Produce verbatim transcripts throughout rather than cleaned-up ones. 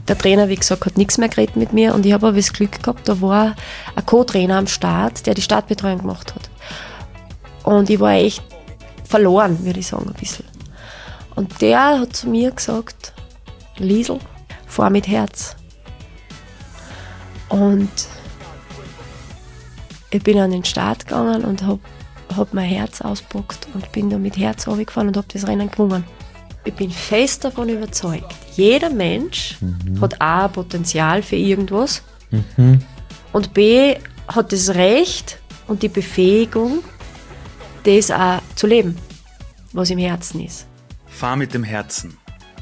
Der Trainer, wie gesagt, hat nichts mehr geredet mit mir und ich habe aber das Glück gehabt, da war ein Co-Trainer am Start, der die Startbetreuung gemacht hat. Und ich war echt verloren, würde ich sagen, ein bisschen. Und der hat zu mir gesagt, Liesl, fahr mit Herz. Und ich bin an den Start gegangen und habe hab mein Herz ausgepackt und bin da mit Herz runtergefahren und habe das Rennen gewonnen. Ich bin fest davon überzeugt, jeder Mensch mhm. hat A, Potenzial für irgendwas mhm. und B, hat das Recht und die Befähigung, das auch zu leben, was im Herzen ist. Fahr mit dem Herzen.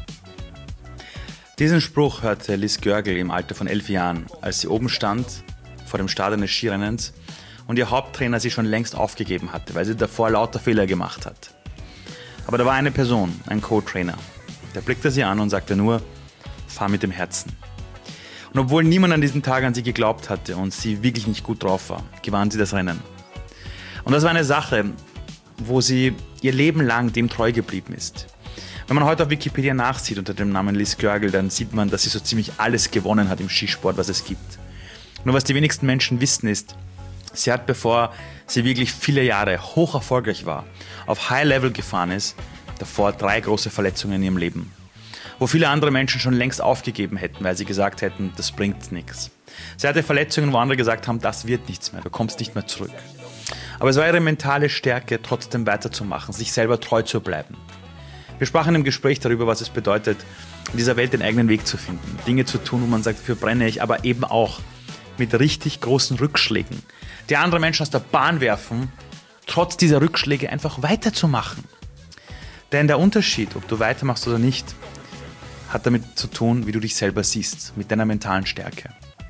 Diesen Spruch hörte Liz Görgel im Alter von elf Jahren, als sie oben stand, vor dem Start eines Skirennens und ihr Haupttrainer sie schon längst aufgegeben hatte, weil sie davor lauter Fehler gemacht hat. Aber da war eine Person, ein Co-Trainer, der blickte sie an und sagte nur, fahr mit dem Herzen. Und obwohl niemand an diesem Tag an sie geglaubt hatte und sie wirklich nicht gut drauf war, gewann sie das Rennen. Und das war eine Sache, wo sie ihr Leben lang dem treu geblieben ist. Wenn man heute auf Wikipedia nachsieht unter dem Namen Liz Görgel, dann sieht man, dass sie so ziemlich alles gewonnen hat im Skisport, was es gibt. Nur was die wenigsten Menschen wissen ist, sie hat, bevor sie wirklich viele Jahre hoch erfolgreich war, auf High Level gefahren ist, davor drei große Verletzungen in ihrem Leben. Wo viele andere Menschen schon längst aufgegeben hätten, weil sie gesagt hätten, das bringt nichts. Sie hatte Verletzungen, wo andere gesagt haben, das wird nichts mehr, du kommst nicht mehr zurück. Aber es war ihre mentale Stärke, trotzdem weiterzumachen, sich selber treu zu bleiben. Wir sprachen im Gespräch darüber, was es bedeutet, in dieser Welt den eigenen Weg zu finden, Dinge zu tun, wo man sagt, dafür brenne ich, aber eben auch mit richtig großen Rückschlägen, die andere Menschen aus der Bahn werfen, trotz dieser Rückschläge einfach weiterzumachen. Denn der Unterschied, ob du weitermachst oder nicht, hat damit zu tun, wie du dich selber siehst, mit deiner mentalen Stärke.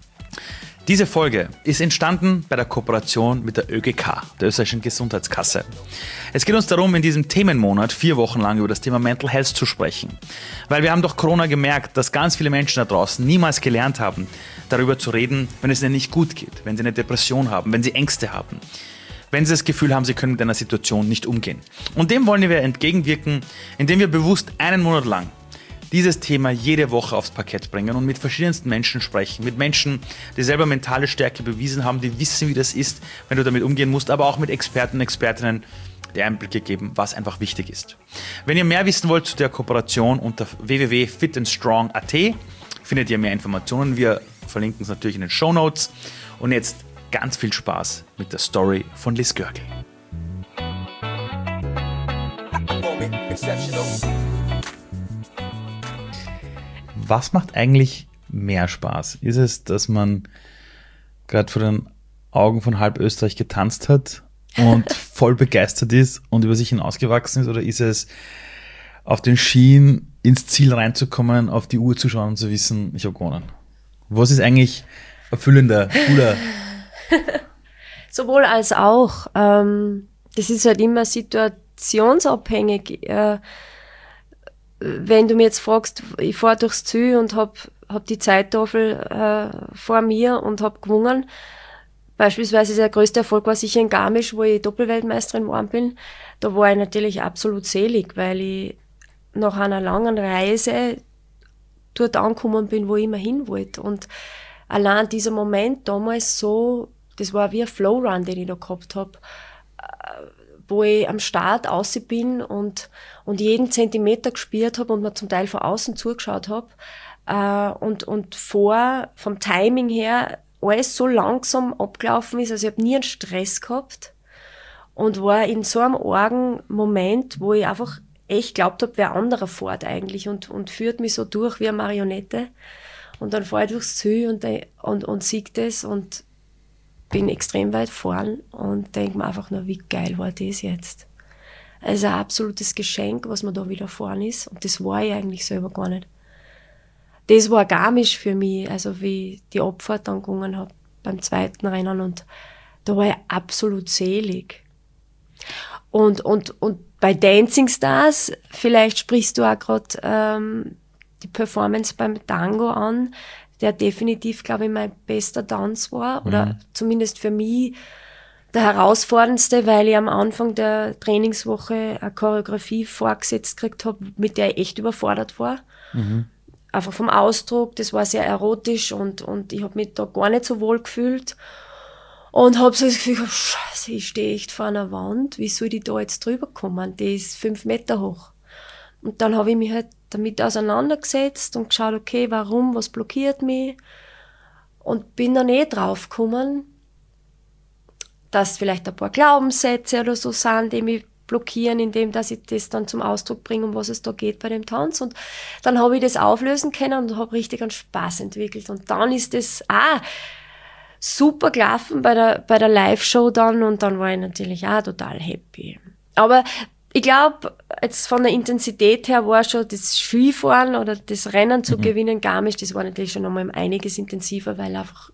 Diese Folge ist entstanden bei der Kooperation mit der ÖGK, der österreichischen Gesundheitskasse. Es geht uns darum, in diesem Themenmonat vier Wochen lang über das Thema Mental Health zu sprechen. Weil wir haben durch Corona gemerkt, dass ganz viele Menschen da draußen niemals gelernt haben, darüber zu reden, wenn es ihnen nicht gut geht, wenn sie eine Depression haben, wenn sie Ängste haben, wenn sie das Gefühl haben, sie können mit einer Situation nicht umgehen. Und dem wollen wir entgegenwirken, indem wir bewusst einen Monat lang dieses Thema jede Woche aufs Parkett bringen und mit verschiedensten Menschen sprechen. Mit Menschen, die selber mentale Stärke bewiesen haben, die wissen, wie das ist, wenn du damit umgehen musst, aber auch mit Experten und Expertinnen, die Einblicke geben, was einfach wichtig ist. Wenn ihr mehr wissen wollt zu der Kooperation, unter w w w punkt fit and strong punkt a t findet ihr mehr Informationen. Wir verlinken es natürlich in den Shownotes. Und jetzt ganz viel Spaß mit der Story von Liz Görgel. Was macht eigentlich mehr Spaß? Ist es, dass man gerade vor den Augen von halb Österreich getanzt hat und voll begeistert ist und über sich hinausgewachsen ist? Oder ist es, auf den Skien ins Ziel reinzukommen, auf die Uhr zu schauen und zu wissen, ich habe gewonnen? Was ist eigentlich erfüllender, cooler? Sowohl als auch. Ähm, das ist halt immer situationsabhängig. Äh, Wenn du mir jetzt fragst, ich fahre durchs Ziel und hab, hab die Zeittafel äh, vor mir und hab gewonnen. Beispielsweise der größte Erfolg war sicher in Garmisch, wo ich Doppelweltmeisterin geworden bin. Da war ich natürlich absolut selig, weil ich nach einer langen Reise dort angekommen bin, wo ich immer hin wollte. Und allein dieser Moment damals so, das war wie ein Flowrun, den ich da gehabt habe, wo ich am Start raus bin und, und jeden Zentimeter gespürt habe und mir zum Teil von außen zugeschaut habe. Äh, und, und vor, vom Timing her, alles so langsam abgelaufen ist, also ich habe nie einen Stress gehabt und war in so einem argen Moment, wo ich einfach echt glaubt habe, wer anderer fährt eigentlich und, und führt mich so durch wie eine Marionette. Und dann fahre ich durchs Ziel und, und, und sehe das und bin extrem weit vorn und denke mir einfach nur, wie geil war das jetzt. Also ein absolutes Geschenk, was mir da widerfahren ist. Und das war ich eigentlich selber gar nicht. Das war Garmisch für mich, also wie ich die Abfahrt dann gegangen habe beim zweiten Rennen. Und da war ich absolut selig. Und, und, und bei Dancing Stars, vielleicht sprichst du auch gerade ähm, die Performance beim Tango an, der definitiv, glaube ich, mein bester Tanz war. Oder mhm. zumindest für mich der herausforderndste, weil ich am Anfang der Trainingswoche eine Choreografie vorgesetzt gekriegt habe, mit der ich echt überfordert war. Mhm. einfach vom Ausdruck, das war sehr erotisch und, und ich habe mich da gar nicht so wohl gefühlt. Und habe so das Gefühl gehabt, scheiße, ich stehe echt vor einer Wand, wie soll ich da jetzt drüber kommen? Die ist fünf Meter hoch. Und dann habe ich mich halt damit auseinandergesetzt und geschaut, okay, warum, was blockiert mich? Und bin dann eh drauf gekommen, dass vielleicht ein paar Glaubenssätze oder so sind, die mich blockieren, indem dass ich das dann zum Ausdruck bringe, um was es da geht bei dem Tanz. Und dann habe ich das auflösen können und habe richtig einen Spaß entwickelt. Und dann ist das auch super gelaufen bei der, bei der Live-Show dann und dann war ich natürlich auch total happy. Aber ich glaube, jetzt von der Intensität her war schon das Skifahren oder das Rennen zu mhm. gewinnen, Garmisch, das war natürlich schon nochmal einiges intensiver, weil einfach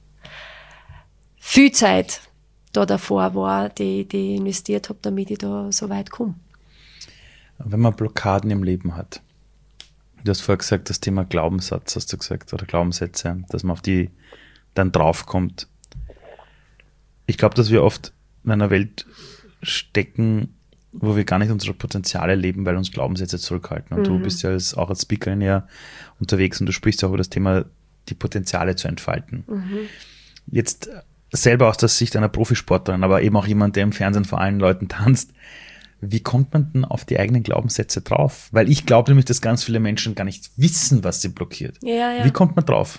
viel Zeit da davor war, die, die ich investiert habe, damit ich da so weit komme. Wenn man Blockaden im Leben hat, du hast vorher gesagt, das Thema Glaubenssatz, hast du gesagt, oder Glaubenssätze, dass man auf die dann draufkommt. Ich glaube, dass wir oft in einer Welt stecken, wo wir gar nicht unsere Potenziale leben, weil uns Glaubenssätze zurückhalten. Und mhm. du bist ja als, auch als Speakerin ja unterwegs und du sprichst auch über das Thema, die Potenziale zu entfalten. Mhm. Jetzt selber aus der Sicht einer Profisportlerin, aber eben auch jemand, der im Fernsehen vor allen Leuten tanzt, wie kommt man denn auf die eigenen Glaubenssätze drauf? Weil ich glaube nämlich, dass ganz viele Menschen gar nicht wissen, was sie blockiert. Ja, ja. Wie kommt man drauf?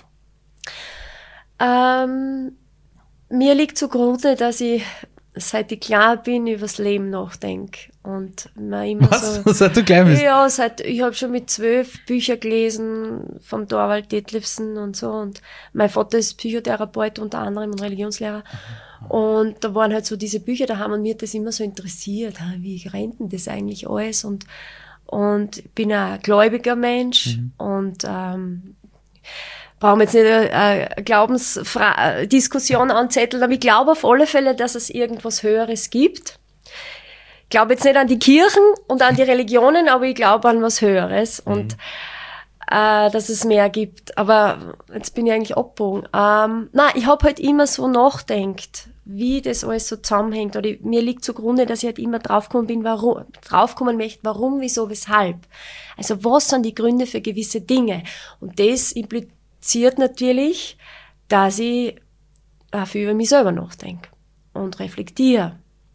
Ähm, mir liegt zugrunde, dass ich, seit ich klein bin, übers Leben nachdenke. Und man immer Was? so. Seit du klein bist? Ja, seit, ich habe schon mit zwölf Bücher gelesen vom Thorwald Detlefsen und so. Und mein Vater ist Psychotherapeut unter anderem und Religionslehrer. Und da waren halt so diese Bücher, da haben mir das immer so interessiert. Wie rennt denn das eigentlich alles? Und, und ich bin ein gläubiger Mensch mhm. und, ähm, brauchen wir jetzt nicht eine Glaubensdiskussion anzetteln, aber ich glaube auf alle Fälle, dass es irgendwas Höheres gibt. Ich glaube jetzt nicht an die Kirchen und an die Religionen, aber ich glaube an was Höheres und mhm. äh, dass es mehr gibt. Aber jetzt bin ich eigentlich abgebogen. Ähm, nein, ich habe halt immer so nachdenkt, wie das alles so zusammenhängt. Oder ich, mir liegt zugrunde, dass ich halt immer draufgekommen bin, warum, draufkommen möchte, warum, wieso, weshalb. Also was sind die Gründe für gewisse Dinge? Und das impliziert natürlich, dass ich auch viel über mich selber nachdenke und reflektiere.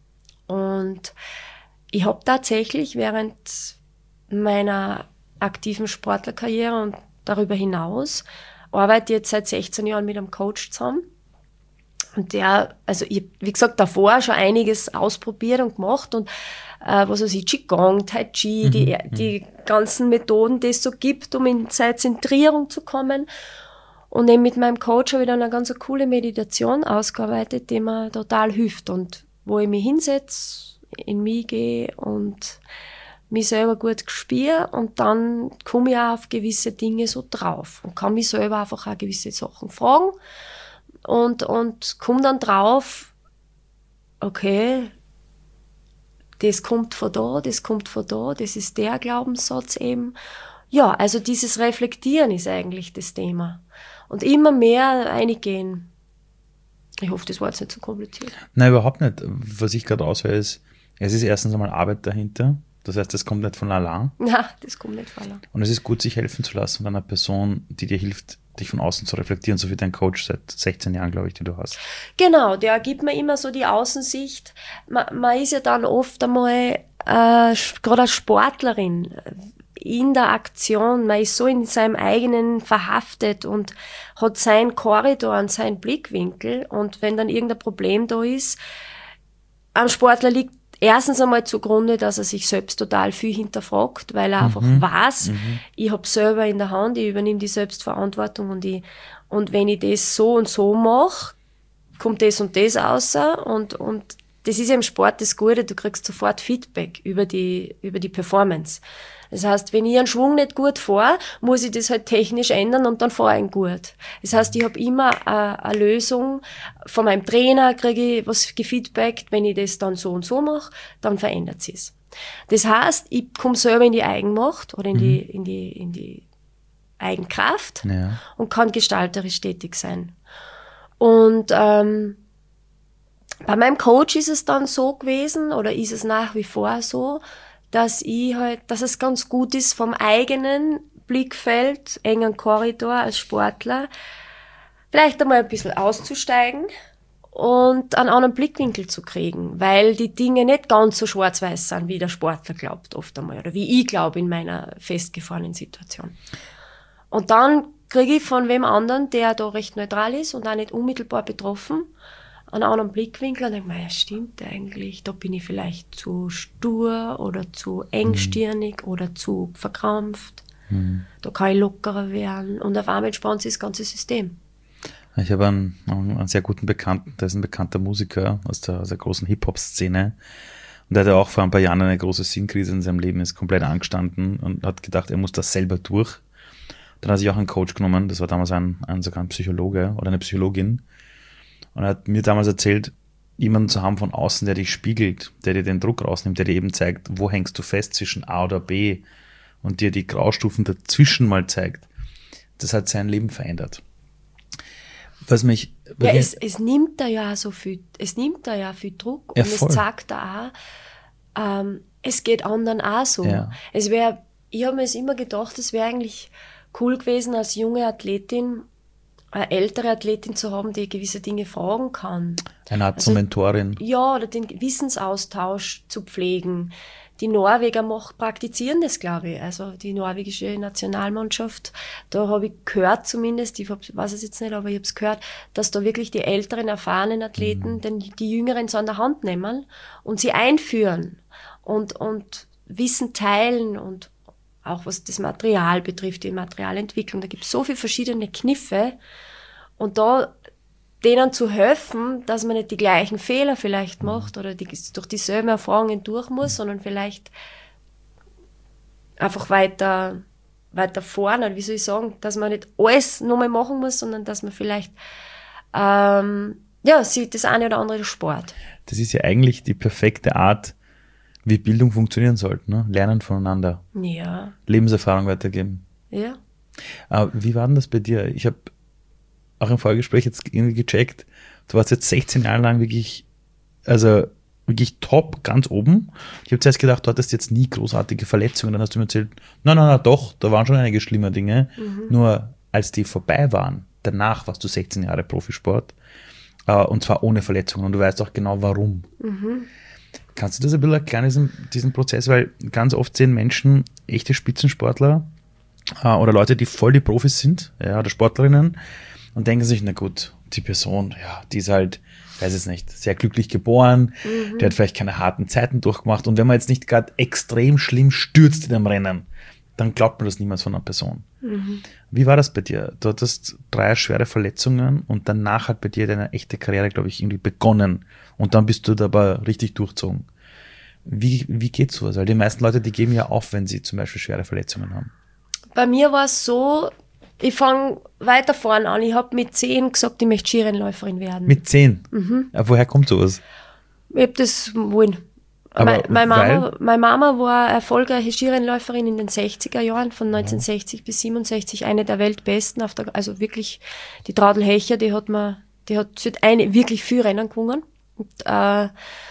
Und ich habe tatsächlich während meiner aktiven Sportlerkarriere und darüber hinaus arbeite jetzt seit sechzehn Jahren mit einem Coach zusammen. Und der, also ich, wie gesagt, davor schon einiges ausprobiert und gemacht und äh, was weiß ich, Qigong, Tai Chi, mhm. die, die ganzen Methoden, die es so gibt, um in seine Zentrierung zu kommen. Und eben mit meinem Coach habe ich dann eine ganz coole Meditation ausgearbeitet, die mir total hilft und wo ich mich hinsetze, in mich gehe und mich selber gut spüre und dann komme ich auch auf gewisse Dinge so drauf und kann mich selber einfach auch gewisse Sachen fragen und, und komme dann drauf, okay, das kommt von da, das kommt von da, das ist der Glaubenssatz eben. Ja, also dieses Reflektieren ist eigentlich das Thema. Und immer mehr eingehen. Ich hoffe, das war jetzt nicht so kompliziert. Nein, überhaupt nicht. Was ich gerade aushöre, ist, es ist erstens einmal Arbeit dahinter. Das heißt, das kommt nicht von allein. Nein, das kommt nicht von allein. Und es ist gut, sich helfen zu lassen von einer Person, die dir hilft, dich von außen zu reflektieren, so wie dein Coach seit sechzehn Jahren, glaube ich, die du hast. Genau, der gibt mir immer so die Außensicht. Man, man ist ja dann oft einmal, äh, gerade als Sportlerin, in der Aktion, man ist so in seinem eigenen verhaftet und hat seinen Korridor und seinen Blickwinkel und wenn dann irgendein Problem da ist, am Sportler liegt erstens einmal zugrunde, dass er sich selbst total viel hinterfragt, weil er mhm. einfach weiß, mhm. ich habe selber in der Hand, ich übernehme die Selbstverantwortung und ich, und wenn ich das so und so mache, kommt das und das raus und, und das ist ja im Sport das Gute, du kriegst sofort Feedback über die, über die Performance. Das heißt, wenn ich einen Schwung nicht gut fahre, muss ich das halt technisch ändern und dann fahre ich ihn gut. Das heißt, ich habe immer eine, eine Lösung. Von meinem Trainer kriege ich was gefeedbackt. Wenn ich das dann so und so mache, dann verändert sich es. Das heißt, ich komme selber in die Eigenmacht oder in, mhm. die, in, die, in die Eigenkraft ja. und kann gestalterisch tätig sein. Und ähm, bei meinem Coach ist es dann so gewesen oder ist es nach wie vor so, dass ich halt, dass es ganz gut ist, vom eigenen Blickfeld, engen Korridor als Sportler, vielleicht einmal ein bisschen auszusteigen und einen anderen Blickwinkel zu kriegen, weil die Dinge nicht ganz so schwarz-weiß sind, wie der Sportler glaubt oft einmal oder wie ich glaube in meiner festgefahrenen Situation. Und dann kriege ich von wem anderen, der da recht neutral ist und auch nicht unmittelbar betroffen, einen anderen Blickwinkel und denke mir, ja stimmt eigentlich, da bin ich vielleicht zu stur oder zu engstirnig mhm. oder zu verkrampft. Mhm. Da kann ich lockerer werden und auf einmal entspannt sich das ganze System. Ich habe einen, einen sehr guten Bekannten, der ist ein bekannter Musiker aus der, aus der großen Hip-Hop-Szene und der hatte auch vor ein paar Jahren eine große Sinnkrise in seinem Leben, ist komplett angestanden und hat gedacht, er muss das selber durch. Dann hat sich auch einen Coach genommen, das war damals ein, ein sogar ein Psychologe oder eine Psychologin. Und er hat mir damals erzählt, jemanden zu haben von außen, der dich spiegelt, der dir den Druck rausnimmt, der dir eben zeigt, wo hängst du fest zwischen A oder B und dir die Graustufen dazwischen mal zeigt. Das hat sein Leben verändert. Was mich... Ja, es, es nimmt da ja so viel, es nimmt da ja viel Druck ja, und es sagt da auch, ähm, es geht anderen auch so. Ja. Es wäre, ich habe mir es immer gedacht, es wäre eigentlich cool gewesen, als junge Athletin eine ältere Athletin zu haben, die gewisse Dinge fragen kann. Eine Art also, zur Mentorin. Ja, oder den Wissensaustausch zu pflegen. Die Norweger macht, praktizieren das, glaube ich. Also die norwegische Nationalmannschaft, da habe ich gehört zumindest, ich hab, weiß es jetzt nicht, aber ich habe es gehört, dass da wirklich die älteren, erfahrenen Athleten mhm. den, die Jüngeren so an der Hand nehmen und sie einführen und, und Wissen teilen und auch was das Material betrifft, die Materialentwicklung. Da gibt es so viele verschiedene Kniffe. Und da denen zu helfen, dass man nicht die gleichen Fehler vielleicht macht oder die, durch dieselben Erfahrungen durch muss, sondern vielleicht einfach weiter, weiter vorne, wie soll ich sagen, dass man nicht alles nochmal machen muss, sondern dass man vielleicht ähm, ja, sieht das eine oder andere Sport. Das ist ja eigentlich die perfekte Art, wie Bildung funktionieren sollte, ne? Lernen voneinander. Ja. Lebenserfahrung weitergeben. Ja. Aber wie war denn das bei dir? Ich habe auch im Vorgespräch jetzt irgendwie gecheckt, du warst jetzt sechzehn Jahre lang wirklich, also wirklich top, ganz oben. Ich habe zuerst gedacht, du hattest jetzt nie großartige Verletzungen. Dann hast du mir erzählt, nein, nein, nein, doch, da waren schon einige schlimme Dinge. Mhm. Nur als die vorbei waren, danach warst du sechzehn Jahre Profisport. Uh, und zwar ohne Verletzungen. Und du weißt auch genau, warum. Mhm. Kannst du das ein bisschen erklären, diesen, diesen Prozess? Weil ganz oft sehen Menschen, echte Spitzensportler uh, oder Leute, die voll die Profis sind, ja, oder Sportlerinnen, und denken sich, na gut, die Person, ja, die ist halt, weiß es nicht, sehr glücklich geboren, mhm. die hat vielleicht keine harten Zeiten durchgemacht. Und wenn man jetzt nicht gerade extrem schlimm stürzt in einem Rennen, dann glaubt man das niemals von einer Person. Mhm. Wie war das bei dir? Du hattest drei schwere Verletzungen und danach hat bei dir deine echte Karriere, glaube ich, irgendwie begonnen. Und dann bist du dabei richtig durchzogen. Wie, wie geht's sowas? Weil die meisten Leute, die geben ja auf, wenn sie zum Beispiel schwere Verletzungen haben. Bei mir war es so, ich fange weiter vorne an. Ich habe mit zehn gesagt, ich möchte Skirennläuferin werden. Mit zehn? Mhm. Ja, woher kommt sowas? Ich habe das wollen. Meine, meine, Mama, meine Mama war erfolgreiche Skirennläuferin in den sechziger Jahren, von neunzehnhundertsechzig ja. bis siebenundsechzig, eine der Weltbesten, auf der, also wirklich, die Traudl Hecher, die hat man, die hat, sie hat eine, wirklich viel Rennen gewonnen. Und, äh,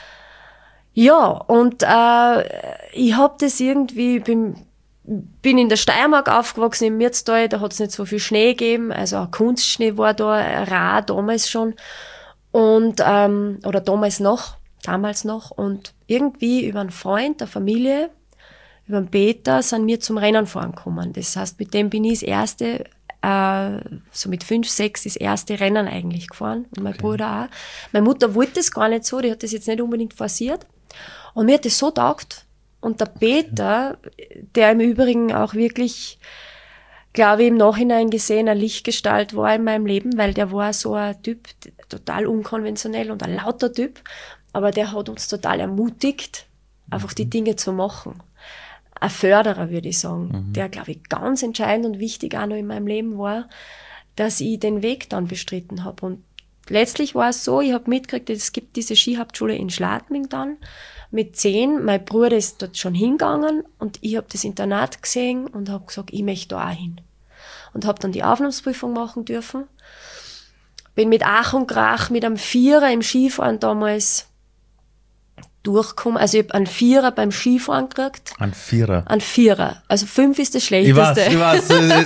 ja, und äh, ich habe das irgendwie, bin, bin in der Steiermark aufgewachsen, im Mürztal, da hat es nicht so viel Schnee gegeben, also auch Kunstschnee war da rar damals schon, und ähm, oder damals noch, damals noch, und irgendwie über einen Freund der Familie, über einen Peter, sind wir zum Rennen fahren gekommen. Das heißt, mit dem bin ich das erste, äh, so mit fünf, sechs, das erste Rennen eigentlich gefahren. Und mein okay. Bruder auch. Meine Mutter wollte das gar nicht so, die hat das jetzt nicht unbedingt forciert. Und mir hat das so taugt. Und der Peter, der im Übrigen auch wirklich, glaube ich, im Nachhinein gesehen, eine Lichtgestalt war in meinem Leben, weil der war so ein Typ, total unkonventionell und ein lauter Typ. Aber der hat uns total ermutigt, einfach die Dinge zu machen. Ein Förderer, würde ich sagen, mhm. der, glaube ich, ganz entscheidend und wichtig auch noch in meinem Leben war, dass ich den Weg dann bestritten habe. Und letztlich war es so, ich habe mitgekriegt, es gibt diese Skihauptschule in Schladming dann mit zehn. Mein Bruder ist dort schon hingegangen und ich habe das Internat gesehen und habe gesagt, ich möchte da auch hin. Und habe dann die Aufnahmeprüfung machen dürfen. Bin mit Ach und Krach mit einem Vierer im Skifahren damals durchgekommen. Also ich habe einen Vierer beim Skifahren gekriegt. Ein Vierer? Ein Vierer. Also fünf ist das Ich Schlechteste. weiß, ich weiß. äh,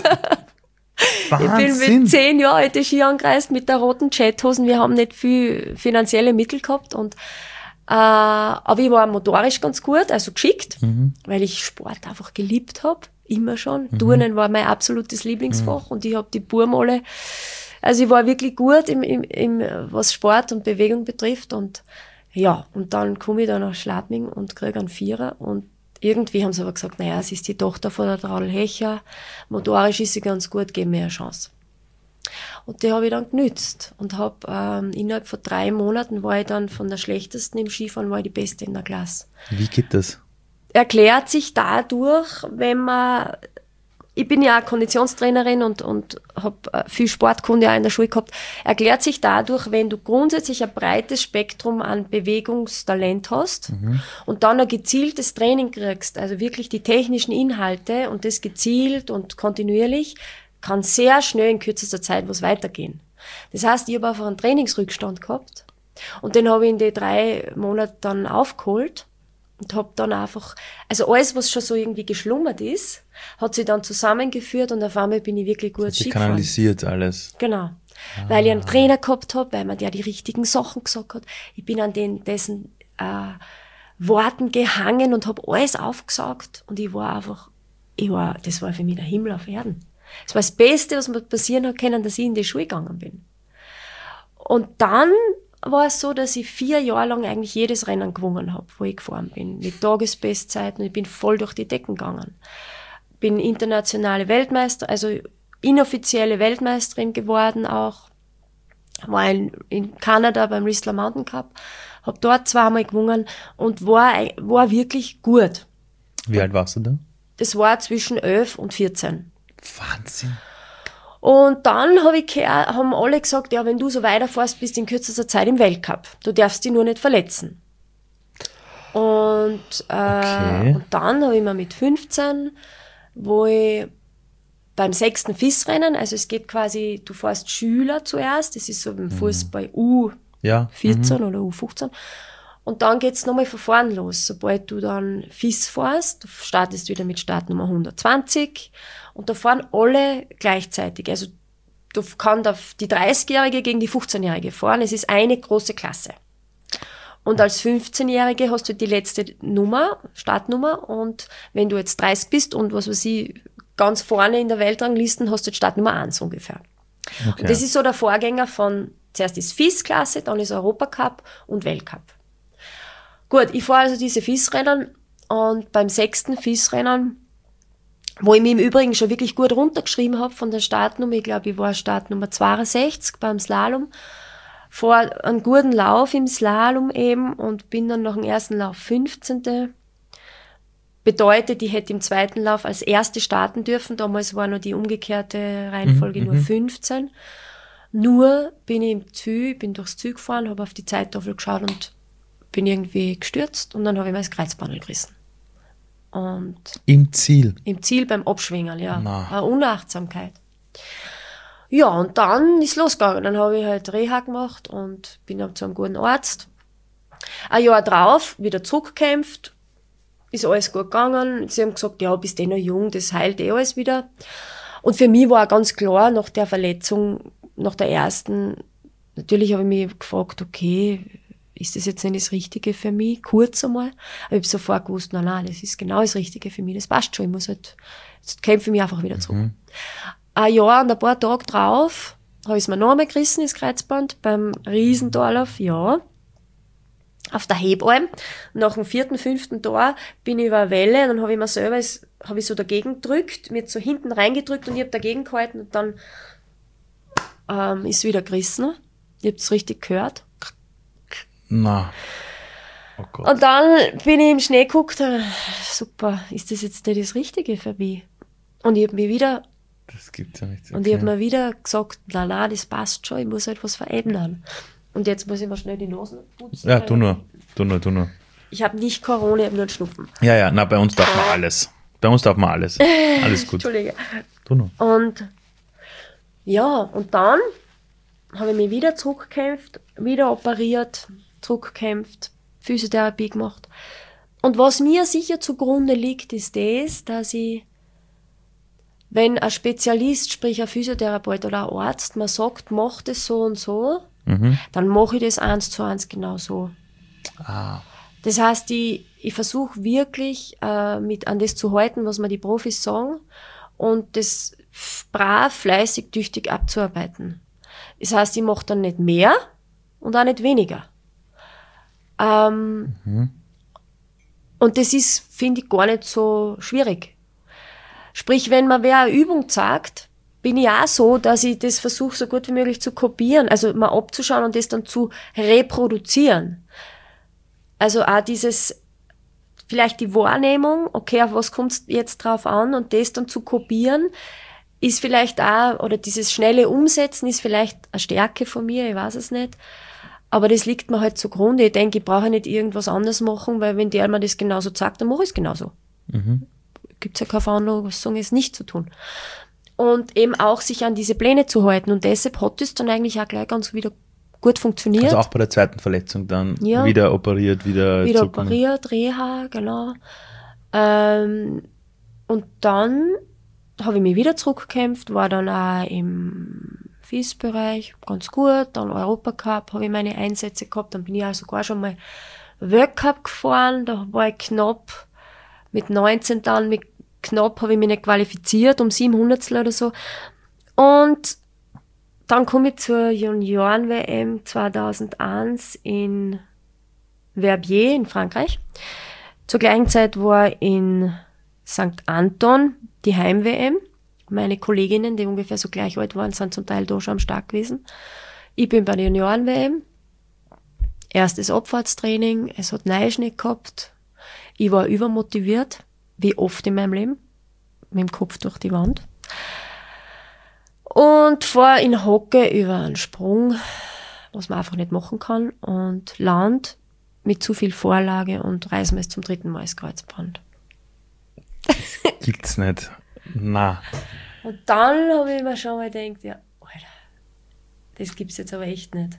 Ich bin mit zehn Jahren alte Ski angereist mit der roten Jethosen. Wir haben nicht viel finanzielle Mittel gehabt und äh, aber ich war motorisch ganz gut, also geschickt, mhm. weil ich Sport einfach geliebt habe, immer schon. Mhm. Turnen war mein absolutes Lieblingsfach mhm. und ich habe die Burm alle, also ich war wirklich gut im, im, im was Sport und Bewegung betrifft und ja, und dann komme ich da nach Schladming und kriege einen Vierer und irgendwie haben sie aber gesagt, naja, sie ist die Tochter von der Traudl Hecher, motorisch ist sie ganz gut, geben mir eine Chance. Und die habe ich dann genützt und habe ähm, innerhalb von drei Monaten war ich dann von der schlechtesten im Skifahren, war ich die Beste in der Klasse. Wie geht das? Erklärt sich dadurch, wenn man, ich bin ja auch Konditionstrainerin und, und habe viel Sportkunde auch in der Schule gehabt, erklärt sich dadurch, wenn du grundsätzlich ein breites Spektrum an Bewegungstalent hast mhm. und dann ein gezieltes Training kriegst, also wirklich die technischen Inhalte und das gezielt und kontinuierlich, kann sehr schnell in kürzester Zeit was weitergehen. Das heißt, ich habe einfach einen Trainingsrückstand gehabt und den habe ich in den drei Monaten dann aufgeholt. Und habe dann einfach, also alles, was schon so irgendwie geschlummert ist, hat sich dann zusammengeführt und auf einmal bin ich wirklich gut Ski gefahren. Kanalisiert alles. Genau. Ah. Weil ich einen Trainer gehabt habe, weil mir der die richtigen Sachen gesagt hat. Ich bin an den, dessen äh, Worten gehangen und habe alles aufgesagt und ich war einfach, ich war, das war für mich der Himmel auf Erden. Das war das Beste, was mir passieren hat können, dass ich in die Schule gegangen bin. Und dann war es so, dass ich vier Jahre lang eigentlich jedes Rennen gewonnen habe, wo ich gefahren bin, mit Tagesbestzeiten und ich bin voll durch die Decken gegangen. Bin internationale Weltmeister, also inoffizielle Weltmeisterin geworden auch, war in, in Kanada beim Whistler Mountain Cup, habe dort zweimal gewonnen und war, war wirklich gut. Wie alt warst du da? Das war zwischen elf und vierzehn. Wahnsinn. Und dann hab ich gehört, haben alle gesagt, ja, wenn du so weiterfährst, bist du in kürzester Zeit im Weltcup. Du darfst dich nur nicht verletzen. Und, äh, okay. und dann habe ich mir mit fünfzehn, wo ich beim sechsten F I S-Rennen, also es geht quasi, du fährst Schüler zuerst, das ist so beim Fußball U vierzehn ja, mhm. oder U fünfzehn. Und dann geht's nochmal von vorn los. Sobald du dann F I S fährst, du startest wieder mit Startnummer hundertzwanzig und da fahren alle gleichzeitig. Also du kannst die dreißigjährige gegen die fünfzehnjährige fahren. Es ist eine große Klasse. Und als fünfzehnjährige hast du die letzte Nummer, Startnummer und wenn du jetzt dreißig bist und was weiß ich, ganz vorne in der Weltranglisten hast du jetzt Startnummer eins ungefähr. Okay. Und das ist so der Vorgänger von, zuerst ist F I S-Klasse, dann ist Europacup und Weltcup. Gut, ich fahre also diese F I S-Rennen und beim sechsten F I S-Rennen, wo ich mich im Übrigen schon wirklich gut runtergeschrieben habe von der Startnummer, ich glaube, ich war Startnummer zweiundsechzig beim Slalom, fahre einen guten Lauf im Slalom eben und bin dann nach dem ersten Lauf fünfzehnte Bedeutet, ich hätte im zweiten Lauf als Erste starten dürfen, damals war noch die umgekehrte Reihenfolge mhm, nur fünfzehn. Nur bin ich im Ziel, bin durchs Ziel gefahren, habe auf die Zeittafel geschaut und bin irgendwie gestürzt und dann habe ich mir das Kreuzbandel gerissen. Und Im Ziel? Im Ziel beim Abschwingen, ja. Na. Eine Unachtsamkeit. Ja, und dann ist losgegangen. Dann habe ich halt Reha gemacht und bin dann zu einem guten Arzt. Ein Jahr drauf, wieder zurückgekämpft, ist alles gut gegangen. Sie haben gesagt, ja, bist eh noch jung, das heilt eh alles wieder. Und für mich war ganz klar, nach der Verletzung, nach der ersten, natürlich habe ich mich gefragt, okay, ist das jetzt nicht das Richtige für mich? Kurz einmal. Aber ich habe sofort gewusst, nein, nein, das ist genau das Richtige für mich. Das passt schon. Ich muss halt, jetzt kämpfe ich mich einfach wieder zurück. Mhm. Ein Jahr und ein paar Tage drauf habe ich es mir noch einmal gerissen, das Kreuzband, beim Riesentorlauf, ja. Auf der Hebalm. Nach dem vierten, fünften Tor bin ich über eine Welle und dann habe ich mir selber, habe ich so dagegen gedrückt, mir so hinten reingedrückt und ich habe dagegen gehalten und dann ähm, ist es wieder gerissen. Ich habe es richtig gehört. Na. Oh Gott. Und dann bin ich im Schnee geguckt, äh, super, ist das jetzt nicht das Richtige für mich? Und ich habe mir wieder, das gibt's ja nicht. Okay. Und ich habe mir wieder gesagt, na na, das passt schon, ich muss halt was verändern. Und jetzt muss ich mal schnell die Nase putzen. Ja, tu nur, tu nur, tu nur. Ich habe nicht Corona, ich habe nur einen Schnupfen. Ja, ja, na, bei uns darf man alles. Bei uns darf man alles. Alles gut. Entschuldige. Tu nur. Und ja, und dann habe ich mich wieder zurückgekämpft, wieder operiert, zurückgekämpft, Physiotherapie gemacht. Und was mir sicher zugrunde liegt, ist das, dass ich, wenn ein Spezialist, sprich ein Physiotherapeut oder ein Arzt, mir sagt, mach das so und so, mhm. dann mache ich das eins zu eins genau so. Ah. Das heißt, ich, ich versuche wirklich äh, mit an das zu halten, was mir die Profis sagen und das brav, fleißig, tüchtig abzuarbeiten. Das heißt, ich mache dann nicht mehr und auch nicht weniger. Ähm, mhm. Und das ist, finde ich, gar nicht so schwierig. Sprich, wenn mir wer eine Übung zeigt, bin ich auch so, dass ich das versuche, so gut wie möglich zu kopieren, also mal abzuschauen und das dann zu reproduzieren. Also auch dieses, vielleicht die Wahrnehmung, okay, auf was kommt es jetzt drauf an und das dann zu kopieren, ist vielleicht auch, oder dieses schnelle Umsetzen ist vielleicht eine Stärke von mir, ich weiß es nicht. Aber das liegt mir halt zugrunde. Ich denke, ich brauche nicht irgendwas anderes machen, weil wenn der mir das genauso sagt, dann mache ich es genauso. Mhm. Gibt es ja keine Veranlassung, es nicht zu tun. Und eben auch sich an diese Pläne zu halten. Und deshalb hat es dann eigentlich auch gleich ganz wieder gut funktioniert. Also auch bei der zweiten Verletzung dann ja. wieder operiert, wieder Wieder zukommen. operiert, Reha, genau. Ähm, und dann habe ich mich wieder zurückgekämpft, war dann auch im F I S-Bereich ganz gut, dann Europacup habe ich meine Einsätze gehabt, dann bin ich also sogar schon mal Weltcup gefahren, da war ich knapp mit neunzehn dann, mit knapp habe ich mich nicht qualifiziert, um sieben Hundertstel oder so. Und dann komme ich zur Junioren-W M zweitausendeins in Verbier in Frankreich. Zur gleichen Zeit war in Sankt Anton die Heim-W M. Meine Kolleginnen, die ungefähr so gleich alt waren, sind zum Teil da schon am Start gewesen. Ich bin bei der Junioren-W M. Erstes Abfahrtstraining, es hat Neuschnee gehabt. Ich war übermotiviert, wie oft in meinem Leben, mit dem Kopf durch die Wand. Und fahre in Hocke über einen Sprung, was man einfach nicht machen kann, und land mit zu viel Vorlage und reiß mir es zum dritten Mal ins Kreuzband. Gibt's nicht. Na. Und dann habe ich mir schon mal gedacht, ja, Alter, das gibt's jetzt aber echt nicht.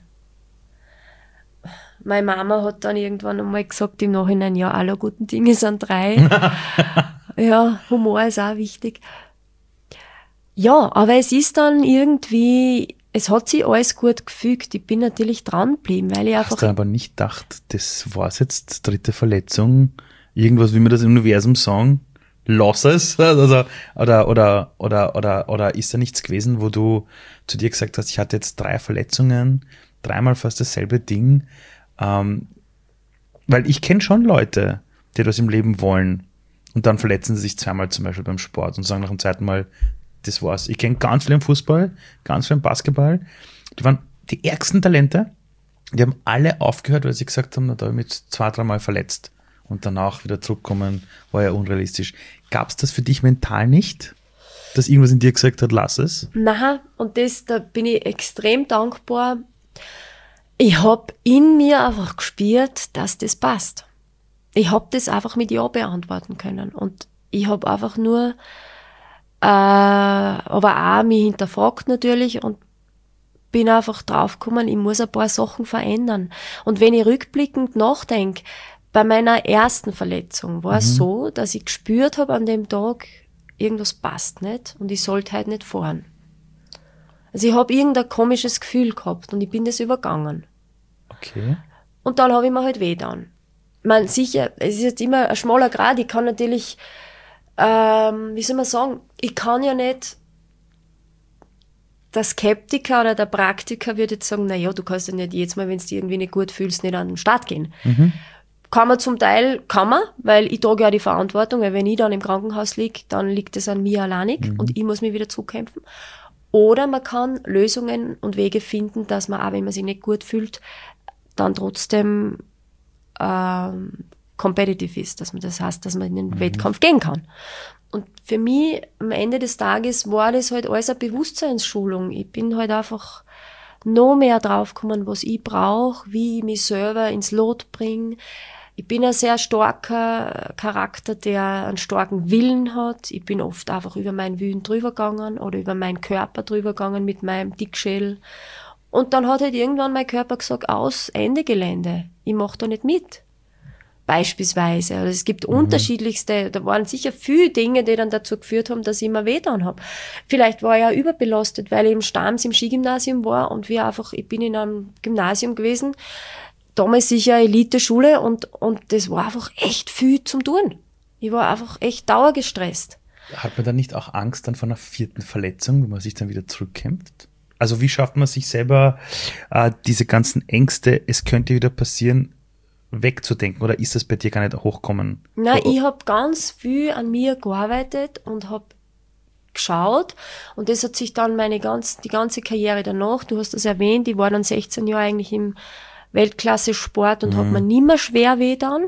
Meine Mama hat dann irgendwann einmal gesagt im Nachhinein, ja, alle guten Dinge sind drei. Ja, Humor ist auch wichtig. Ja, aber es ist dann irgendwie, es hat sich alles gut gefügt. Ich bin natürlich dran geblieben, weil ich einfach... Hast du aber nicht gedacht, das war's jetzt, dritte Verletzung, irgendwas, wie wir das im Universum sagen, lass es, also, oder, oder, oder, oder, oder ist da nichts gewesen, wo du zu dir gesagt hast, ich hatte jetzt drei Verletzungen, dreimal fast dasselbe Ding, ähm, weil ich kenne schon Leute, die das im Leben wollen und dann verletzen sie sich zweimal zum Beispiel beim Sport und sagen nach dem zweiten Mal, das war's. Ich kenne ganz viele im Fußball, ganz viele im Basketball, die waren die ärgsten Talente, die haben alle aufgehört, weil sie gesagt haben, na, da habe ich mich zwei, dreimal verletzt. Und danach wieder zurückkommen, war ja unrealistisch. Gab es das für dich mental nicht, dass irgendwas in dir gesagt hat, lass es? Nein, und das, da bin ich extrem dankbar. Ich habe in mir einfach gespürt, dass das passt. Ich habe das einfach mit Ja beantworten können. Und ich habe einfach nur, äh, aber auch mich hinterfragt natürlich und bin einfach draufgekommen, ich muss ein paar Sachen verändern. Und wenn ich rückblickend nachdenke, bei meiner ersten Verletzung war es mhm. so, dass ich gespürt habe an dem Tag, irgendwas passt nicht und ich sollte halt nicht fahren. Also ich habe irgendein komisches Gefühl gehabt und ich bin das übergangen. Okay. Und dann habe ich mir halt weh getan. Ich meine, sicher, es ist jetzt immer ein schmaler Grat, ich kann natürlich, ähm, wie soll man sagen, ich kann ja nicht, der Skeptiker oder der Praktiker würde jetzt sagen, na ja, du kannst ja nicht jedes Mal, wenn du dich irgendwie nicht gut fühlst, nicht an den Start gehen. Mhm. Kann man zum Teil, kann man, weil ich trage ja die Verantwortung, weil wenn ich dann im Krankenhaus liege, dann liegt es an mir alleinig mhm. und ich muss mich wieder zurückkämpfen. Oder man kann Lösungen und Wege finden, dass man auch, wenn man sich nicht gut fühlt, dann trotzdem ähm, competitive ist, dass man das heißt, dass man in den mhm. Wettkampf gehen kann. Und für mich am Ende des Tages war das halt alles eine Bewusstseinsschulung. Ich bin halt einfach noch mehr draufgekommen, was ich brauche, wie ich mich selber ins Lot bringe. Ich bin ein sehr starker Charakter, der einen starken Willen hat. Ich bin oft einfach über meinen Willen drüber gegangen oder über meinen Körper drüber gegangen mit meinem Dickschädel. Und dann hat halt irgendwann mein Körper gesagt, aus, Ende Gelände. Ich mache da nicht mit. beispielsweise. Also es gibt mhm. unterschiedlichste, da waren sicher viele Dinge, die dann dazu geführt haben, dass ich immer wehgetan habe. Vielleicht war ich ja überbelastet, weil ich im Stams im Skigymnasium war und wir einfach, ich bin in einem Gymnasium gewesen, damals sicher Elite-Schule und, und das war einfach echt viel zum Tun. Ich war einfach echt dauergestresst. Hat man dann nicht auch Angst dann vor einer vierten Verletzung, wenn man sich dann wieder zurückkämpft? Also wie schafft man sich selber äh, diese ganzen Ängste, es könnte wieder passieren, wegzudenken, oder ist das bei dir gar nicht hochkommen? Nein, oh, oh. ich habe ganz viel an mir gearbeitet und habe geschaut und das hat sich dann meine ganz, die ganze Karriere danach, du hast das erwähnt, ich war dann sechzehn Jahre eigentlich im Weltklasse-Sport und mhm. hat mir nie mehr schwer weh dann.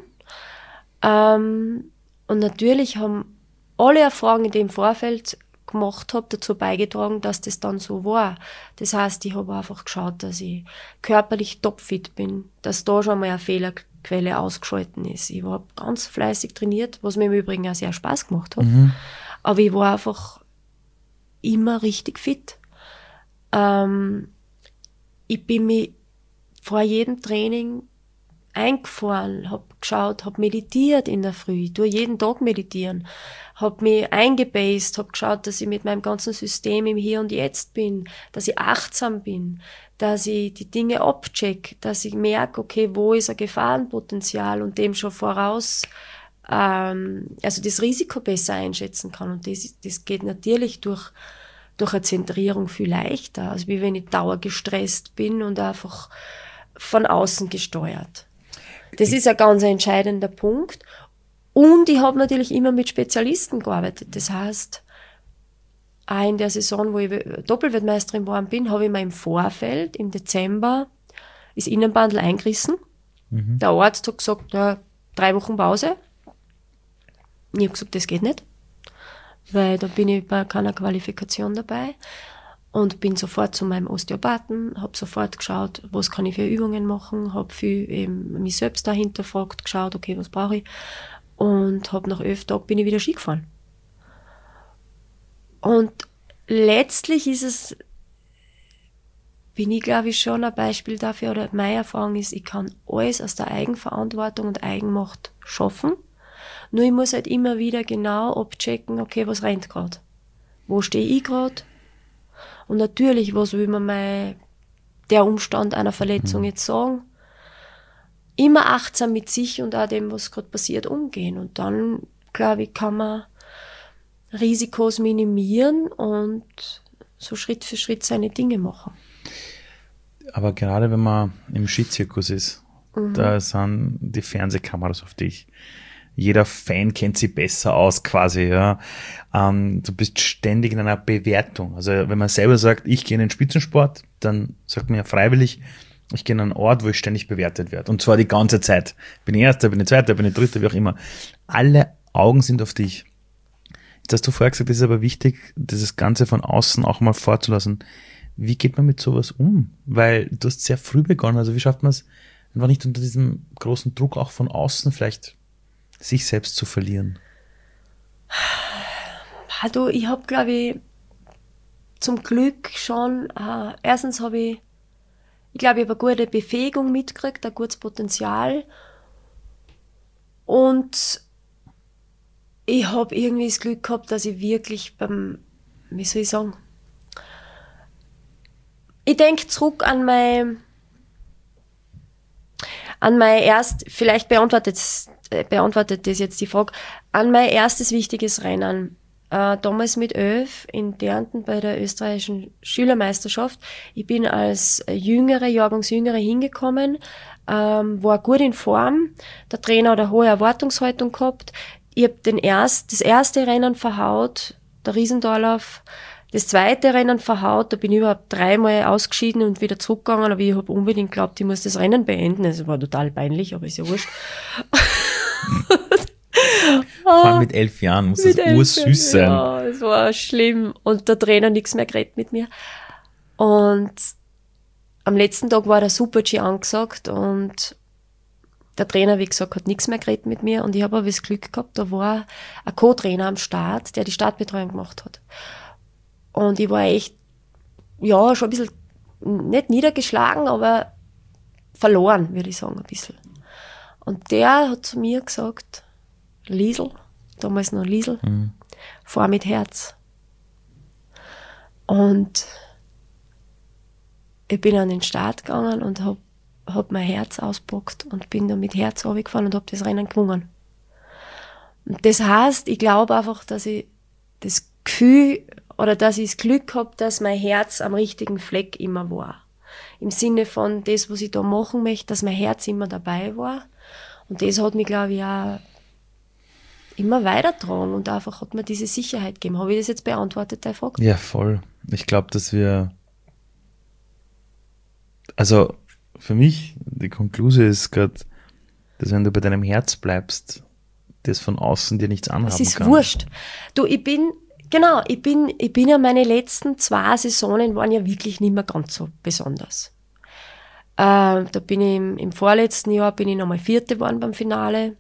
Ähm, und natürlich haben alle Erfahrungen, die ich im Vorfeld gemacht habe, dazu beigetragen, dass das dann so war. Das heißt, ich habe einfach geschaut, dass ich körperlich topfit bin, dass da schon mal eine Fehlerquelle ausgeschalten ist. Ich habe ganz fleißig trainiert, was mir im Übrigen auch sehr Spaß gemacht hat. Mhm. Aber ich war einfach immer richtig fit. Ähm, ich bin mir vor jedem Training eingefahren, habe geschaut, habe meditiert in der Früh, ich tue jeden Tag meditieren, habe mich eingebased, habe geschaut, dass ich mit meinem ganzen System im Hier und Jetzt bin, dass ich achtsam bin, dass ich die Dinge abcheck, dass ich merke, okay, wo ist ein Gefahrenpotenzial und dem schon voraus, ähm, also das Risiko besser einschätzen kann. Und das, das geht natürlich durch, durch eine Zentrierung viel leichter, als wie wenn ich dauergestresst bin und einfach von außen gesteuert. Das ist ein ganz entscheidender Punkt. Und ich habe natürlich immer mit Spezialisten gearbeitet. Das heißt, auch in der Saison, wo ich Doppelweltmeisterin geworden bin, habe ich mir im Vorfeld, im Dezember, das Innenbandel eingerissen. Mhm. Der Arzt hat gesagt, ja, drei Wochen Pause. Ich habe gesagt, das geht nicht, weil da bin ich bei keiner Qualifikation dabei. Und bin sofort zu meinem Osteopathen, habe sofort geschaut, was kann ich für Übungen machen, habe viel eben mich selbst dahinter gefragt, geschaut, okay, was brauche ich, und habe nach elf Tagen bin ich wieder Ski gefahren. Und letztlich ist es, bin ich glaube ich schon ein Beispiel dafür, oder meine Erfahrung ist, ich kann alles aus der Eigenverantwortung und Eigenmacht schaffen, nur ich muss halt immer wieder genau abchecken, okay, was rennt gerade, wo stehe ich gerade. Und natürlich, was will man mal der Umstand einer Verletzung jetzt sagen? Immer achtsam mit sich und auch dem, was gerade passiert, umgehen. Und dann, glaube ich, kann man Risikos minimieren und so Schritt für Schritt seine Dinge machen. Aber gerade wenn man im Skizirkus ist, mhm. da sind die Fernsehkameras auf dich. Jeder Fan kennt sie besser aus quasi, ja. Ähm, du bist ständig in einer Bewertung. Also wenn man selber sagt, ich gehe in den Spitzensport, dann sagt man ja freiwillig, ich gehe in einen Ort, wo ich ständig bewertet werde. Und zwar die ganze Zeit. Bin ich Erster, bin ich Zweiter, bin ich Dritter, wie auch immer. Alle Augen sind auf dich. Jetzt hast du vorher gesagt, es ist aber wichtig, dieses Ganze von außen auch mal vorzulassen. Wie geht man mit sowas um? Weil du hast sehr früh begonnen. Also wie schafft man es einfach nicht unter diesem großen Druck auch von außen vielleicht sich selbst zu verlieren? Du, ich habe, glaube ich, zum Glück schon, äh, erstens habe ich, ich glaube, ich habe eine gute Befähigung mitgekriegt, ein gutes Potenzial, und ich habe irgendwie das Glück gehabt, dass ich wirklich beim, wie soll ich sagen, ich denke zurück an mein, an mein erst, vielleicht beantwortet beantwortet das jetzt die Frage, an mein erstes wichtiges Rennen, äh, damals mit elf in Därnten bei der österreichischen Schülermeisterschaft. Ich bin als Jüngere, Jahrgangsjüngere hingekommen, ähm, war gut in Form, der Trainer hat eine hohe Erwartungshaltung gehabt. Ich habe den erst, das erste Rennen verhaut, der Riesendorlauf, das zweite Rennen verhaut, da bin ich überhaupt dreimal ausgeschieden und wieder zurückgegangen, aber ich habe unbedingt geglaubt, ich muss das Rennen beenden. Es war total peinlich, aber ist ja wurscht. Vor allem mit elf Jahren muss mit das ursüß sein. Ja, es war schlimm. Und der Trainer nichts mehr geredet mit mir. Und am letzten Tag war der Super-G angesagt und der Trainer, wie gesagt, hat nichts mehr geredet mit mir. Und ich habe aber das Glück gehabt, da war ein Co-Trainer am Start, der die Startbetreuung gemacht hat. Und ich war echt, ja, schon ein bisschen, nicht niedergeschlagen, aber verloren, würde ich sagen, ein bisschen. Und der hat zu mir gesagt, Liesl, damals noch Liesl, mhm. fahr mit Herz. Und ich bin an den Start gegangen und habe hab mein Herz auspackt und bin da mit Herz runtergefahren und habe das Rennen gewonnen. Und das heißt, ich glaube einfach, dass ich das Gefühl oder dass ich das Glück habe, dass mein Herz am richtigen Fleck immer war. Im Sinne von das, was ich da machen möchte, dass mein Herz immer dabei war. Und das hat mich, glaube ich, auch immer weitergetragen und einfach hat mir diese Sicherheit gegeben. Habe ich das jetzt beantwortet, deine Frage? Ja, voll. Ich glaube, dass wir, also für mich, die Konklusion ist gerade, dass wenn du bei deinem Herz bleibst, das von außen dir nichts anhaben kann. Es ist kann. Wurscht. Du, ich bin, genau, ich bin, ich bin ja meine letzten zwei Saisonen waren ja wirklich nicht mehr ganz so besonders. Äh, da bin ich im, im vorletzten Jahr bin ich nochmal Vierte geworden beim Finale.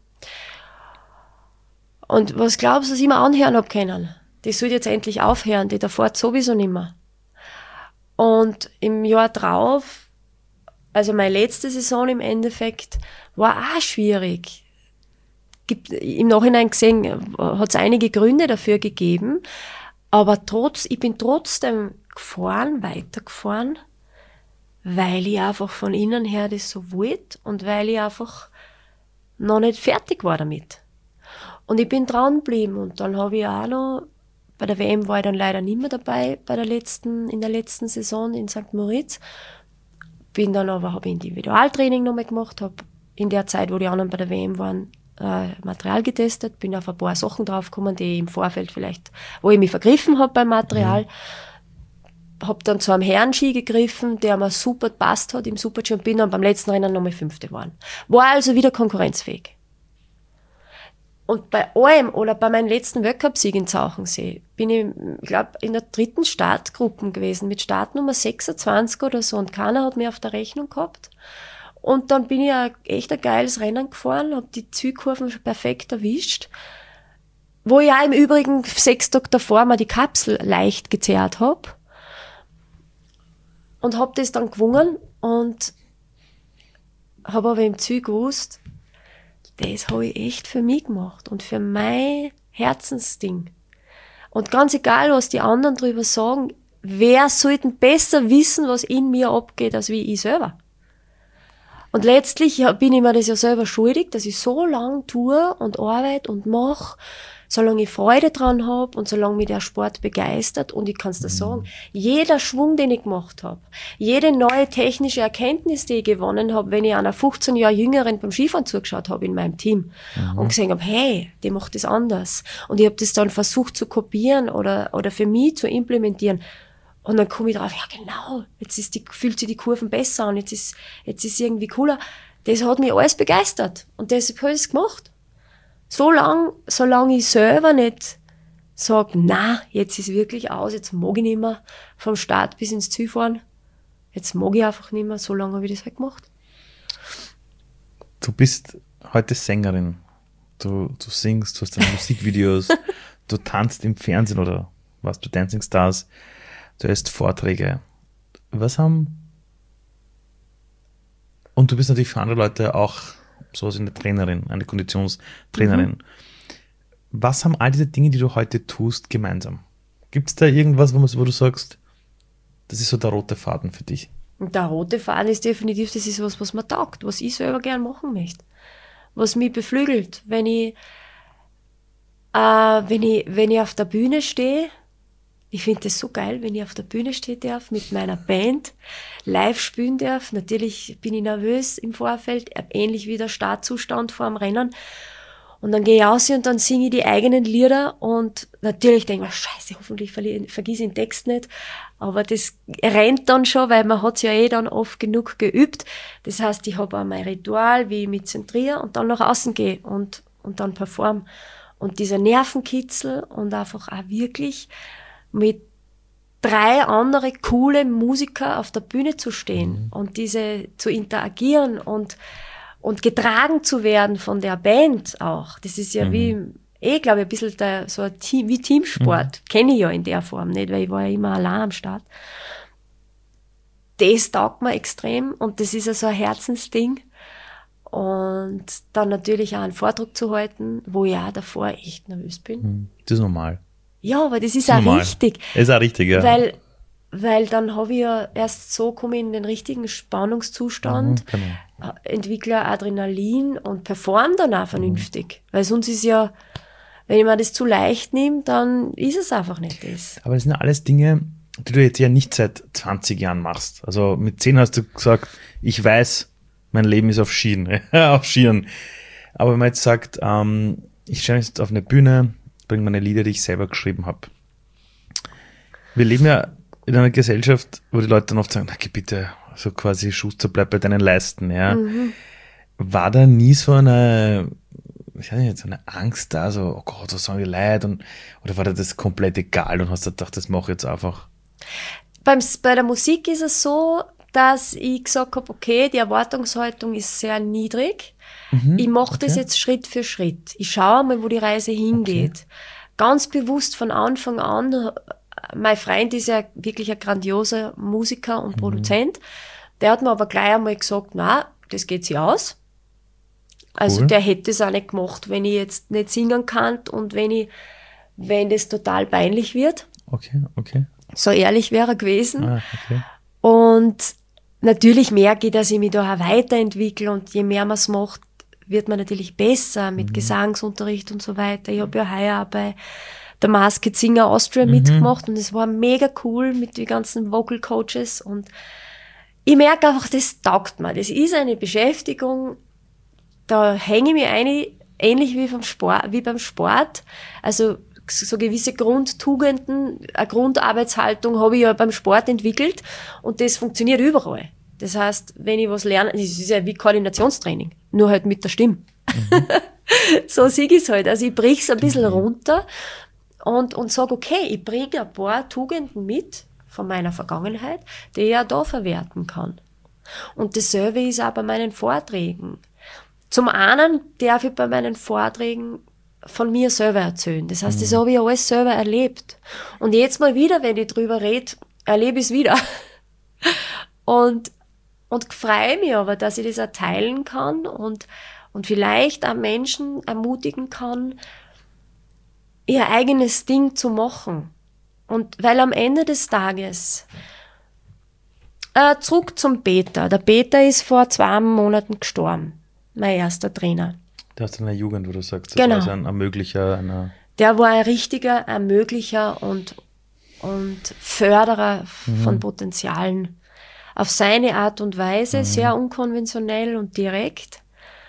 Und was glaubst du, dass ich mir anhören habe können? Das soll jetzt endlich aufhören, die davor sowieso nicht mehr. Und im Jahr drauf, also meine letzte Saison im Endeffekt, war auch schwierig. Gibt, im Nachhinein gesehen hat es einige Gründe dafür gegeben, aber trotz, ich bin trotzdem gefahren, weitergefahren, weil ich einfach von innen her das so wollte und weil ich einfach noch nicht fertig war damit. Und ich bin dran geblieben und dann habe ich auch noch, bei der W M war ich dann leider nicht mehr dabei, bei der letzten, in der letzten Saison in Sankt Moritz. Bin dann aber, habe Individualtraining noch mal gemacht, habe in der Zeit, wo die anderen bei der W M waren, äh, Material getestet, bin auf ein paar Sachen draufgekommen, die im Vorfeld vielleicht, wo ich mich vergriffen habe beim Material. Mhm. Habe dann zu einem Herrenski gegriffen, der mir super gepasst hat im Super-G und bin dann beim letzten Rennen nochmal Fünfte geworden. War also wieder konkurrenzfähig. Und bei allem, oder bei meinem letzten Weltcup-Sieg in Zauchensee, bin ich, ich glaube, in der dritten Startgruppe gewesen, mit Startnummer sechsundzwanzig oder so, und keiner hat mich auf der Rechnung gehabt. Und dann bin ich ein, echt ein geiles Rennen gefahren, habe die Zielkurven schon perfekt erwischt, wo ich auch im Übrigen sechs Tage davor mal die Kapsel leicht gezerrt habe. Und habe das dann gewonnen und habe aber im Ziel gewusst, das habe ich echt für mich gemacht und für mein Herzensding. Und ganz egal, was die anderen drüber sagen, wer sollte besser wissen, was in mir abgeht, als wie ich selber. Und letztlich bin ich mir das ja selber schuldig, dass ich so lange tue und arbeite und mache, solange ich Freude dran habe und solange mich der Sport begeistert. Und ich kann es dir sagen, jeder Schwung, den ich gemacht habe, jede neue technische Erkenntnis, die ich gewonnen habe, wenn ich einer fünfzehn Jahre Jüngeren beim Skifahren zugeschaut habe in meinem Team mhm. und gesehen habe, hey, die macht das anders. Und ich habe das dann versucht zu kopieren oder, oder für mich zu implementieren. Und dann komme ich drauf, ja genau, jetzt ist die, fühlt sich die Kurven besser an, jetzt ist, jetzt ist irgendwie cooler. Das hat mich alles begeistert. Und deshalb habe ich es gemacht. So lang, solange ich selber nicht sage, na, jetzt ist wirklich aus, jetzt mag ich nicht mehr vom Start bis ins Ziel fahren. Jetzt mag ich einfach nicht mehr, so lange habe ich das halt gemacht. Du bist heute Sängerin. Du, du singst, du hast deine Musikvideos, du tanzt im Fernsehen oder was, du Dancing Stars, du hältst Vorträge. Was haben... Und du bist natürlich für andere Leute auch sowas wie eine Trainerin, eine Konditionstrainerin. Mhm. Was haben all diese Dinge, die du heute tust, gemeinsam? Gibt es da irgendwas, wo, man, wo du sagst, das ist so der rote Faden für dich? Der rote Faden ist definitiv, das ist was, was mir taugt, was ich selber gern machen möchte. Was mich beflügelt. Wenn ich, äh, wenn ich, wenn ich auf der Bühne stehe, ich finde das so geil, wenn ich auf der Bühne stehen darf, mit meiner Band live spielen darf. Natürlich bin ich nervös im Vorfeld, ähnlich wie der Startzustand vor dem Rennen. Und dann gehe ich raus und dann singe ich die eigenen Lieder und natürlich denke ich mir, scheiße, hoffentlich vergesse ich den Text nicht. Aber das rennt dann schon, weil man hat es ja eh dann oft genug geübt. Das heißt, ich habe auch mein Ritual, wie ich mich zentriere und dann nach außen gehe und, und dann perform. Und dieser Nervenkitzel und einfach auch wirklich mit drei andere coole Musiker auf der Bühne zu stehen mhm. und diese zu interagieren und, und getragen zu werden von der Band auch. Das ist ja mhm. wie, eh, glaube ich, ein bisschen der, so ein Team, wie Teamsport. Mhm. Kenne ich ja in der Form nicht, weil ich war ja immer allein am Start. Das taugt mir extrem und das ist ja so ein Herzensding. Und dann natürlich auch einen Vortrag zu halten, wo ich auch davor echt nervös bin. Das ist normal. Ja, aber das ist Das auch normal. richtig. Das ist auch richtig, ja. Weil, weil dann habe ich ja erst so, komme ich in den richtigen Spannungszustand, Mhm, genau. entwickle Adrenalin und performe dann auch vernünftig. Mhm. Weil sonst ist ja, wenn ich mir das zu leicht nehme, dann ist es einfach nicht das. Aber das sind ja alles Dinge, die du jetzt ja nicht seit zwanzig Jahren machst. Also mit zehn hast du gesagt, ich weiß, mein Leben ist auf Schienen. auf Schienen. Aber wenn man jetzt sagt, ähm, ich stelle mich jetzt auf eine Bühne, bringe meine Lieder, die ich selber geschrieben habe. Wir leben ja in einer Gesellschaft, wo die Leute dann oft sagen, na geh bitte, so quasi Schuster, bleib bei deinen Leisten. Ja. Mhm. War da nie so eine, ich weiß nicht, so eine Angst da, so, oh Gott, was sagen die Leute? Und, oder war dir das komplett egal und hast du gedacht, das mache ich jetzt einfach? Beim, bei der Musik ist es so, dass ich gesagt habe, okay, die Erwartungshaltung ist sehr niedrig. Mhm, ich mache okay. das jetzt Schritt für Schritt. Ich schaue mal, wo die Reise hingeht. Okay. Ganz bewusst von Anfang an, mein Freund ist ja wirklich ein grandioser Musiker und mhm. Produzent. Der hat mir aber gleich einmal gesagt, na, das geht sich aus. Also cool. Der hätte es auch nicht gemacht, wenn ich jetzt nicht singen kann und wenn ich, wenn das total peinlich wird. Okay, okay. So ehrlich wäre er gewesen. Ah, okay. Und natürlich merke ich, dass ich mich da auch weiterentwickle und je mehr man es macht, wird man natürlich besser mit mhm. Gesangsunterricht und so weiter. Ich habe ja heuer auch bei der Masked Singer Austria mhm. mitgemacht und es war mega cool mit den ganzen Vocal Coaches und ich merke einfach, das taugt mir. Das ist eine Beschäftigung, da hänge ich mich ein, ähnlich wie, vom Sport, wie beim Sport. Also so gewisse Grundtugenden, eine Grundarbeitshaltung habe ich ja beim Sport entwickelt und das funktioniert überall. Das heißt, wenn ich was lerne, das ist ja wie Koordinationstraining, nur halt mit der Stimme. Mhm. So sehe ich es halt. Also ich brich es ein bisschen mhm. runter und, und sage, okay, ich bringe ein paar Tugenden mit von meiner Vergangenheit, die ich ja da verwerten kann. Und dasselbe ist auch bei meinen Vorträgen. Zum einen darf ich bei meinen Vorträgen von mir selber erzählen. Das heißt, das habe ich alles selber erlebt. Und jetzt mal wieder, wenn ich drüber rede, erlebe ich es wieder. Und, und freue mich aber, dass ich das auch teilen kann und, und vielleicht auch Menschen ermutigen kann, ihr eigenes Ding zu machen. Und weil am Ende des Tages, äh, zurück zum Peter. Der Peter ist vor zwei Monaten gestorben. Mein erster Trainer. Der aus deiner Jugend, wo du sagst, das genau. war so ein Ermöglicher einer. Der war ein richtiger Ermöglicher und, und Förderer mhm. von Potenzialen. Auf seine Art und Weise, mhm. sehr unkonventionell und direkt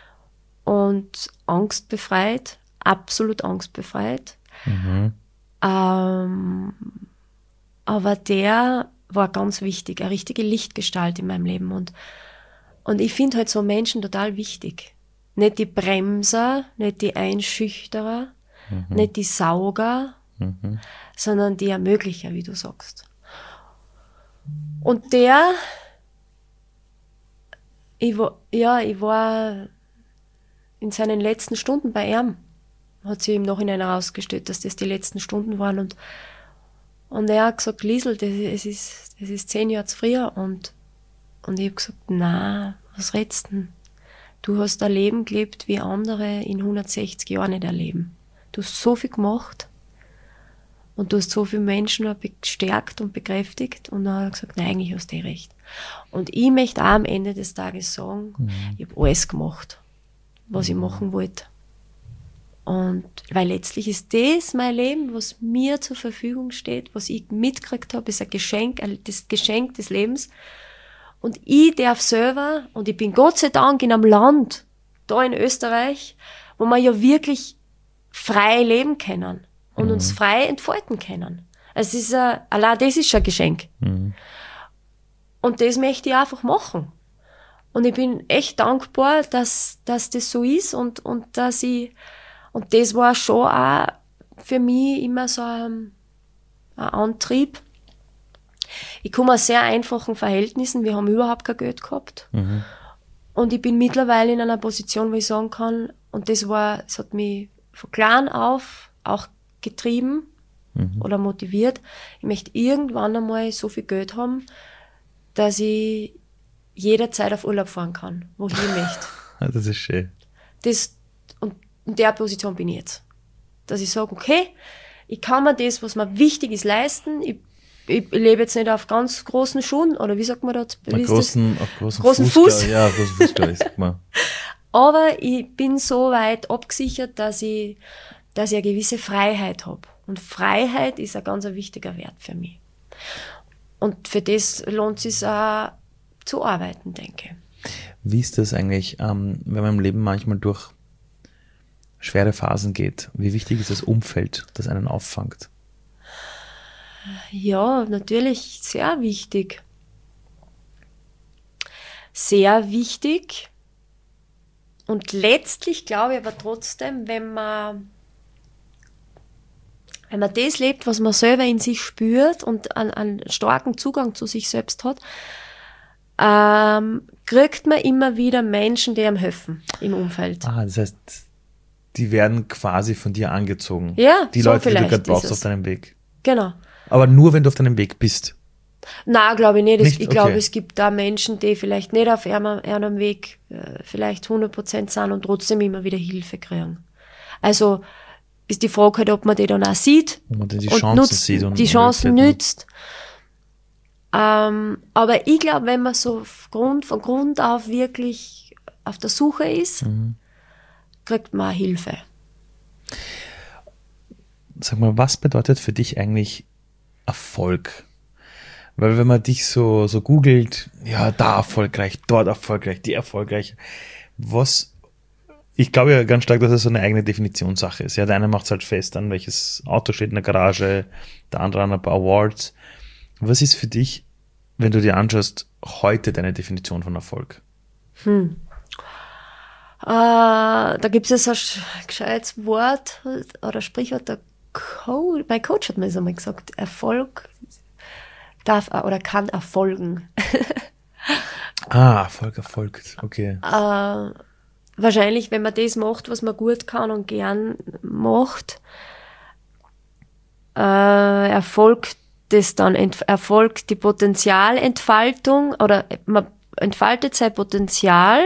und angstbefreit, absolut angstbefreit. Mhm. Ähm, aber der war ganz wichtig, eine richtige Lichtgestalt in meinem Leben und Und ich finde halt so Menschen total wichtig. Nicht die Bremser, nicht die Einschüchterer, mhm. nicht die Sauger, mhm. sondern die Ermöglicher, wie du sagst. Und der, ich war, ja, ich war in seinen letzten Stunden bei ihm, hat sich im Nachhinein herausgestellt, dass das die letzten Stunden waren und, und er hat gesagt, Liesl, das, das, ist, das ist zehn Jahre zu früh und Und ich habe gesagt, na, was redest du denn? Du hast ein Leben gelebt, wie andere in hundertsechzig Jahren nicht erleben. Du hast so viel gemacht und du hast so viele Menschen gestärkt und bekräftigt und dann habe ich gesagt, nein, eigentlich hast du eh recht. Und ich möchte auch am Ende des Tages sagen, mhm. ich habe alles gemacht, was mhm. ich machen wollte. Und weil letztlich ist das mein Leben, was mir zur Verfügung steht, was ich mitgekriegt habe, ist ein Geschenk, das Geschenk des Lebens. Und ich darf selber, und ich bin Gott sei Dank in einem Land, da in Österreich, wo wir ja wirklich frei leben können und mhm. uns frei entfalten können. Es ist ein, allein das ist schon ein Geschenk. Mhm. Und das möchte ich einfach machen. Und ich bin echt dankbar, dass, dass das so ist und, und dass ich, und das war schon auch für mich immer so ein, ein Antrieb. Ich komme aus sehr einfachen Verhältnissen, wir haben überhaupt kein Geld gehabt. Mhm. Und ich bin mittlerweile in einer Position, wo ich sagen kann, und das war, es hat mich von klein auf auch getrieben mhm. oder motiviert, ich möchte irgendwann einmal so viel Geld haben, dass ich jederzeit auf Urlaub fahren kann, wo ich möchte. Das ist schön. Das, und in der Position bin ich jetzt. Dass ich sage, okay, ich kann mir das, was mir wichtig ist, leisten. Ich, ich, ich lebe jetzt nicht auf ganz großen Schuhen, oder wie sagt man das? Einen großen, auf großen, großen Fuß. Fuß. Ja, großen Fuß, glaube ich, sagt man. Aber ich bin so weit abgesichert, dass ich, dass ich eine gewisse Freiheit habe. Und Freiheit ist ein ganz wichtiger Wert für mich. Und für das lohnt es sich auch zu arbeiten, denke ich. Wie ist das eigentlich, ähm, wenn man im Leben manchmal durch schwere Phasen geht? Wie wichtig ist das Umfeld, das einen auffangt? Ja, natürlich sehr wichtig. Sehr wichtig. Und letztlich glaube ich aber trotzdem, wenn man, wenn man das lebt, was man selber in sich spürt und einen, einen starken Zugang zu sich selbst hat, ähm, kriegt man immer wieder Menschen, die einem helfen im Umfeld. Ah, das heißt, die werden quasi von dir angezogen. Ja, die so Leute, die du gerade vielleicht brauchst ist auf es. deinem Weg. Genau. Aber nur, wenn du auf deinem Weg bist. Nein, glaube ich nicht. Es- Nicht? Ich glaube, Okay. es gibt da Menschen, die vielleicht nicht auf einem, einem Weg äh, vielleicht hundert Prozent sind und trotzdem immer wieder Hilfe kriegen. Also ist die Frage halt, ob man die dann auch sieht Wo man dann die und Chancen nutzt, sieht und die Chancen Möglichkeiten nützt. Ähm, aber ich glaube, wenn man so auf Grund, von Grund auf wirklich auf der Suche ist, Mhm. kriegt man auch Hilfe. Sag mal, was bedeutet für dich eigentlich Erfolg? Weil wenn man dich so, so googelt, ja, da erfolgreich, dort erfolgreich, die erfolgreich, was, ich glaube ja ganz stark, dass es so eine eigene Definitionssache ist. Ja, der eine macht es halt fest an, welches Auto steht in der Garage, der andere an ein paar Awards. Was ist für dich, wenn du dir anschaust, heute deine Definition von Erfolg? Hm. Äh, da gibt es ein sch- gescheites Wort oder Sprichwort, der Co mein Coach hat mir das einmal gesagt, Erfolg darf oder kann erfolgen. Ah, Erfolg erfolgt, okay. Äh, wahrscheinlich, wenn man das macht, was man gut kann und gern macht, äh, erfolgt das dann, ent- erfolgt die Potenzialentfaltung oder man entfaltet sein Potenzial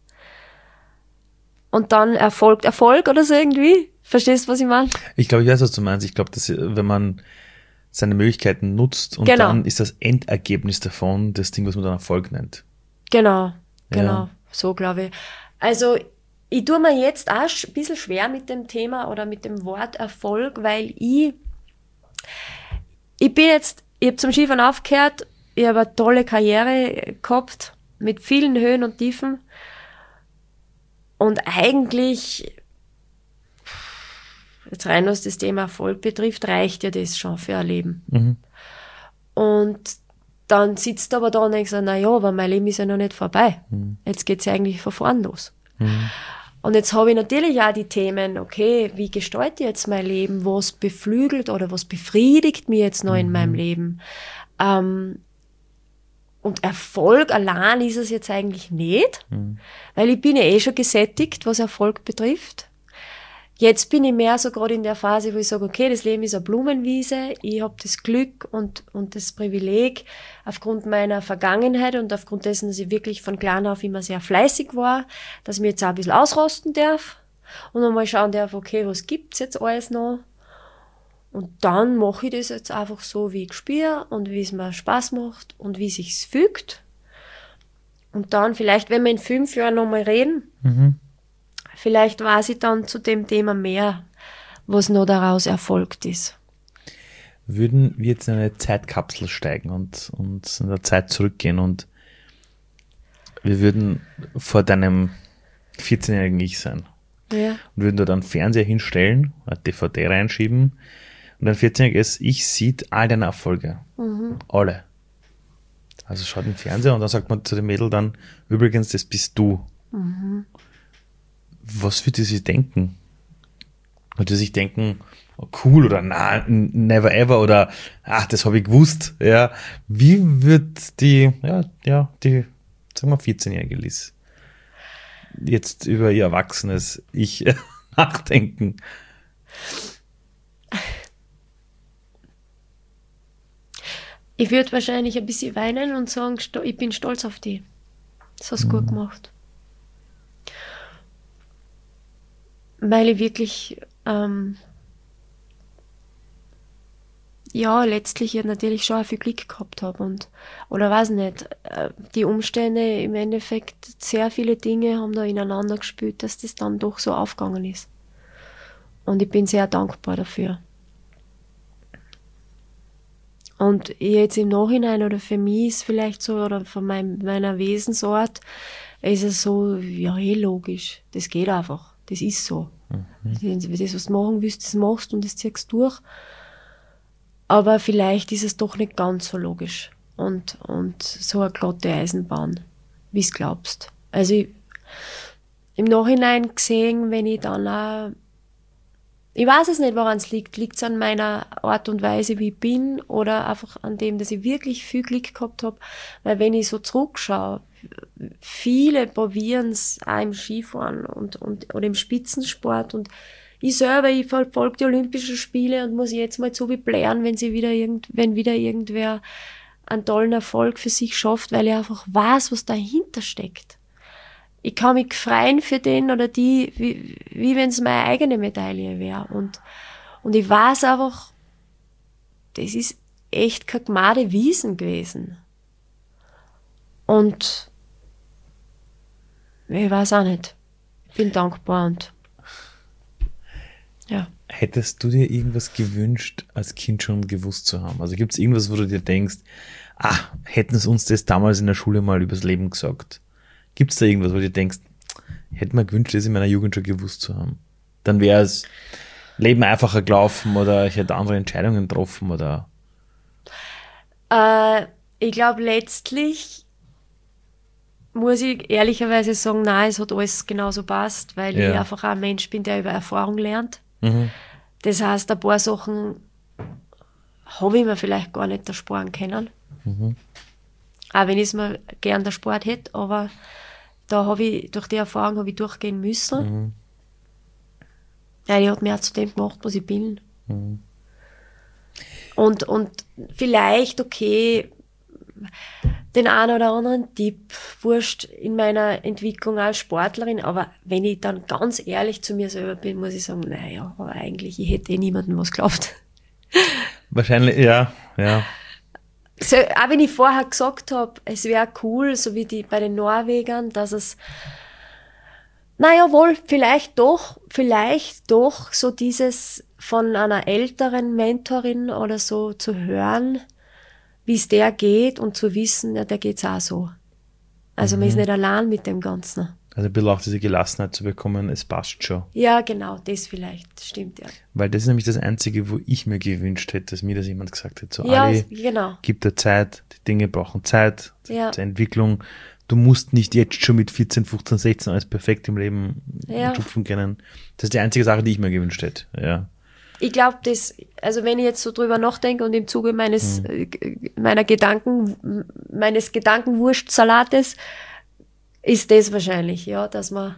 und dann erfolgt Erfolg oder so irgendwie. Verstehst du, was ich meine? Ich glaube, ich weiß, was du meinst. Ich glaube, dass wenn man seine Möglichkeiten nutzt und Genau. dann ist das Endergebnis davon das Ding, was man dann Erfolg nennt. Genau, genau, Ja. so glaube ich. Also ich tue mir jetzt auch sch- ein bisschen schwer mit dem Thema oder mit dem Wort Erfolg, weil ich, ich bin jetzt, ich habe zum Skifahren aufgehört, ich habe eine tolle Karriere gehabt mit vielen Höhen und Tiefen und eigentlich, jetzt rein was das Thema Erfolg betrifft, reicht ja das schon für ein Leben. Mhm. Und dann sitzt du aber da und denkst, na ja, aber mein Leben ist ja noch nicht vorbei. Mhm. Jetzt geht's ja eigentlich von vorn los. Mhm. Und jetzt habe ich natürlich auch die Themen, okay, wie gestalte ich jetzt mein Leben? Was beflügelt oder was befriedigt mich jetzt noch in meinem Leben? Ähm, und Erfolg allein ist es jetzt eigentlich nicht, Mhm. weil ich bin ja eh schon gesättigt, was Erfolg betrifft. Jetzt bin ich mehr so gerade in der Phase, wo ich sage, okay, das Leben ist eine Blumenwiese, ich habe das Glück und, und das Privileg, aufgrund meiner Vergangenheit und aufgrund dessen, dass ich wirklich von klein auf immer sehr fleißig war, dass ich mich jetzt auch ein bisschen ausrosten darf und einmal schauen darf, okay, was gibt's jetzt alles noch? Und dann mache ich das jetzt einfach so, wie ich spüre und wie es mir Spaß macht und wie es sich fügt. Und dann vielleicht, wenn wir in fünf Jahren nochmal reden, Mhm. vielleicht weiß ich dann zu dem Thema mehr, was noch daraus erfolgt ist. Würden wir jetzt in eine Zeitkapsel steigen und, und in der Zeit zurückgehen und wir würden vor deinem vierzehnjährigen Ich sein Ja. und würden dort einen Fernseher hinstellen, eine D V D reinschieben und ein vierzehnjähriges Ich sieht all deine Erfolge. Mhm. Alle. Also schaut im Fernseher und dann sagt man zu dem Mädel dann, übrigens, das bist du. Mhm. Was würde sie denken? Würde sie sich denken, oh, cool oder na, n- never ever oder ach, das habe ich gewusst. Ja, wie wird die, ja, ja, die, sagen wir vierzehnjährige Liz jetzt über ihr erwachsenes Ich nachdenken? Ich würde wahrscheinlich ein bisschen weinen und sagen, sto- ich bin stolz auf dich. Das hast du gut gemacht. weil ich wirklich, ähm, ja, letztlich ja natürlich schon auch viel Glück gehabt habe und, oder weiß nicht, äh, die Umstände im Endeffekt, sehr viele Dinge haben da ineinander gespielt, dass das dann doch so aufgegangen ist. Und ich bin sehr dankbar dafür. Und jetzt im Nachhinein, oder für mich ist vielleicht so, oder von meinem, meiner Wesensart, ist es so, ja, eh logisch. Das geht einfach. Das ist so. Mhm. Das, was du machen willst, das machst und das ziehst du durch. Aber vielleicht ist es doch nicht ganz so logisch. Und, und so eine glatte Eisenbahn, wie es glaubst. Also ich, im Nachhinein gesehen, wenn ich dann auch, ich weiß es nicht, woran es liegt. Liegt es an meiner Art und Weise, wie ich bin, oder einfach an dem, dass ich wirklich viel Glück gehabt habe? Weil wenn ich so zurückschaue, viele probieren es auch im Skifahren und, und, oder im Spitzensport, und ich selber, ich verfolge die Olympischen Spiele und muss jetzt mal so wie blären, wenn sie wieder irgend, wenn wieder irgendwer einen tollen Erfolg für sich schafft, weil ich einfach weiß, was dahinter steckt. Ich kann mich freuen für den oder die, wie, wie wenn es meine eigene Medaille wäre. Und, und ich weiß einfach, das ist echt keine gemade Wiesen gewesen. Und ich weiß auch nicht. Ich bin dankbar und ja. Hättest du dir irgendwas gewünscht, als Kind schon gewusst zu haben? Also gibt es irgendwas, wo du dir denkst, ah, hätten es uns das damals in der Schule mal übers Leben gesagt? Gibt es da irgendwas, wo du dir denkst, hätte mir gewünscht, das in meiner Jugend schon gewusst zu haben? Dann wäre das Leben einfacher gelaufen oder ich hätte andere Entscheidungen getroffen oder? Äh, ich glaube, letztlich muss ich ehrlicherweise sagen, nein, es hat alles genauso passt, weil ja. ich einfach auch ein Mensch bin, der über Erfahrung lernt. Mhm. Das heißt, ein paar Sachen habe ich mir vielleicht gar nicht ersparen können. Mhm. Auch wenn ich es mir gern der Sport hätte, aber da habe ich, durch die Erfahrung habe ich durchgehen müssen. Mhm. Ja, die hat mich auch zu dem gemacht, was ich bin. Mhm. Und, und vielleicht, okay, den einen oder anderen Tipp, wurscht in meiner Entwicklung als Sportlerin, aber wenn ich dann ganz ehrlich zu mir selber bin, muss ich sagen, naja, aber eigentlich, ich hätte eh niemandem was geglaubt. Wahrscheinlich, ja, ja. So, auch wenn ich vorher gesagt habe, es wäre cool, so wie die bei den Norwegern, dass es, naja, wohl, vielleicht doch, vielleicht doch so dieses von einer älteren Mentorin oder so zu hören, wie es der geht und zu wissen, ja, der geht's auch so. Also mhm. man ist nicht allein mit dem Ganzen. Also ein bisschen auch diese Gelassenheit zu bekommen, es passt schon. Ja, genau, das vielleicht, stimmt, ja. Weil das ist nämlich das Einzige, wo ich mir gewünscht hätte, dass mir das jemand gesagt hätte. So, ja, Ali, genau. Gib dir Zeit, die Dinge brauchen Zeit, ja. zur Entwicklung. Du musst nicht jetzt schon mit vierzehn, fünfzehn, sechzehn alles perfekt im Leben ja. schupfen können. Das ist die einzige Sache, die ich mir gewünscht hätte, ja. Ich glaube, das, also wenn ich jetzt so drüber nachdenke und im Zuge meines, hm. meiner Gedanken, meines Gedankenwurstsalates, ist das wahrscheinlich, ja, dass man,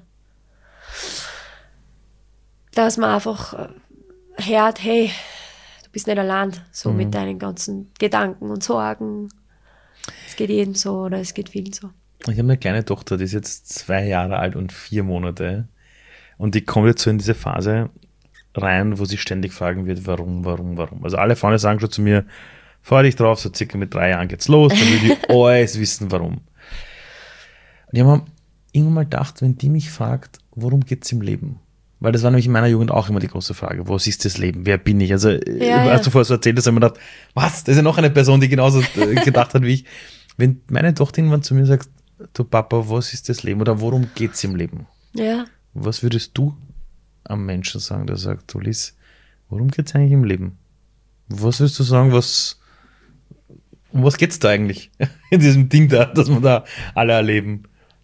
dass man einfach hört, hey, du bist nicht allein, so hm. mit deinen ganzen Gedanken und Sorgen. Es geht jedem so oder es geht vielen so. Ich habe eine kleine Tochter, die ist jetzt zwei Jahre alt und vier Monate und die kommt jetzt so in diese Phase rein, wo sie ständig fragen wird, warum, warum, warum. Also alle Freunde sagen schon zu mir, freu dich drauf, so circa mit drei Jahren geht's los, dann will ich alles wissen, warum. Und ich habe mir irgendwann mal gedacht, wenn die mich fragt, worum geht's im Leben? Weil das war nämlich in meiner Jugend auch immer die große Frage, was ist das Leben, wer bin ich? Also ja, als ja. du vorher so erzählt hast, habe ich mir gedacht, was, das ist ja noch eine Person, die genauso gedacht hat wie ich. Wenn meine Tochter irgendwann zu mir sagt, du Papa, was ist das Leben oder worum geht's im Leben? Ja. Was würdest du am Menschen sagen, der sagt, du Liz, worum geht es eigentlich im Leben? Was willst du sagen, was, um was geht es da eigentlich in diesem Ding da, das wir da alle erleben?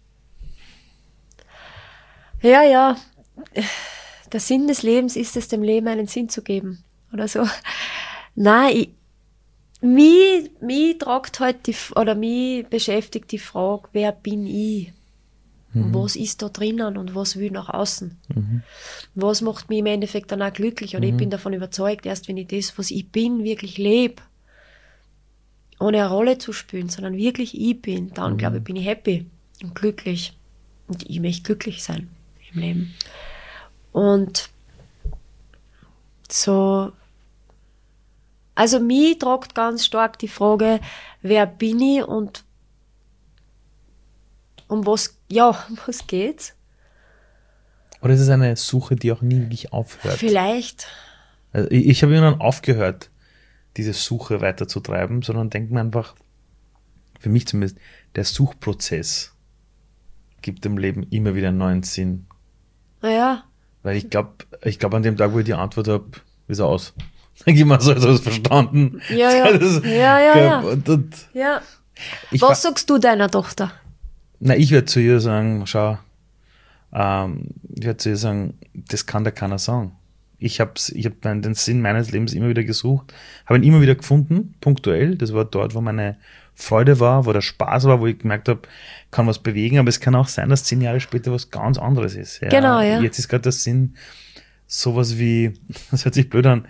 Ja, ja, der Sinn des Lebens ist es, dem Leben einen Sinn zu geben oder so. Nein, ich, mich, mich tragt halt die, oder mich beschäftigt die Frage, wer bin ich? Mhm. Was ist da drinnen und was will nach außen? Mhm. Was macht mich im Endeffekt dann auch glücklich? Und mhm. ich bin davon überzeugt, erst wenn ich das, was ich bin, wirklich lebe, ohne eine Rolle zu spielen, sondern wirklich ich bin, dann, mhm. glaube ich, bin ich happy und glücklich. Und ich möchte glücklich sein im Leben. Und so, also mich tragt ganz stark die Frage, wer bin ich und um was, ja, um was geht's? Oder ist es eine Suche, die auch nie wirklich aufhört? Vielleicht. Also ich ich habe irgendwann aufgehört, diese Suche weiterzutreiben, sondern denke mir einfach, für mich zumindest, der Suchprozess gibt dem Leben immer wieder einen neuen Sinn. Naja. Weil ich glaube, ich glaube an dem Tag, wo ich die Antwort habe, ist er aus. Dann geh mal so, so verstanden. Ja, ja. Das, ja, ja, ja. Und, und ja. ich Was war, sagst du deiner Tochter? na, ich werde zu ihr sagen, schau, ähm, ich werde zu ihr sagen, das kann dir keiner sagen. Ich habe ich hab den Sinn meines Lebens immer wieder gesucht, habe ihn immer wieder gefunden, punktuell. Das war dort, wo meine Freude war, wo der Spaß war, wo ich gemerkt habe, kann was bewegen, aber es kann auch sein, dass zehn Jahre später was ganz anderes ist. Ja, genau, ja. Jetzt ist gerade der Sinn, sowas wie, das hört sich blöd an,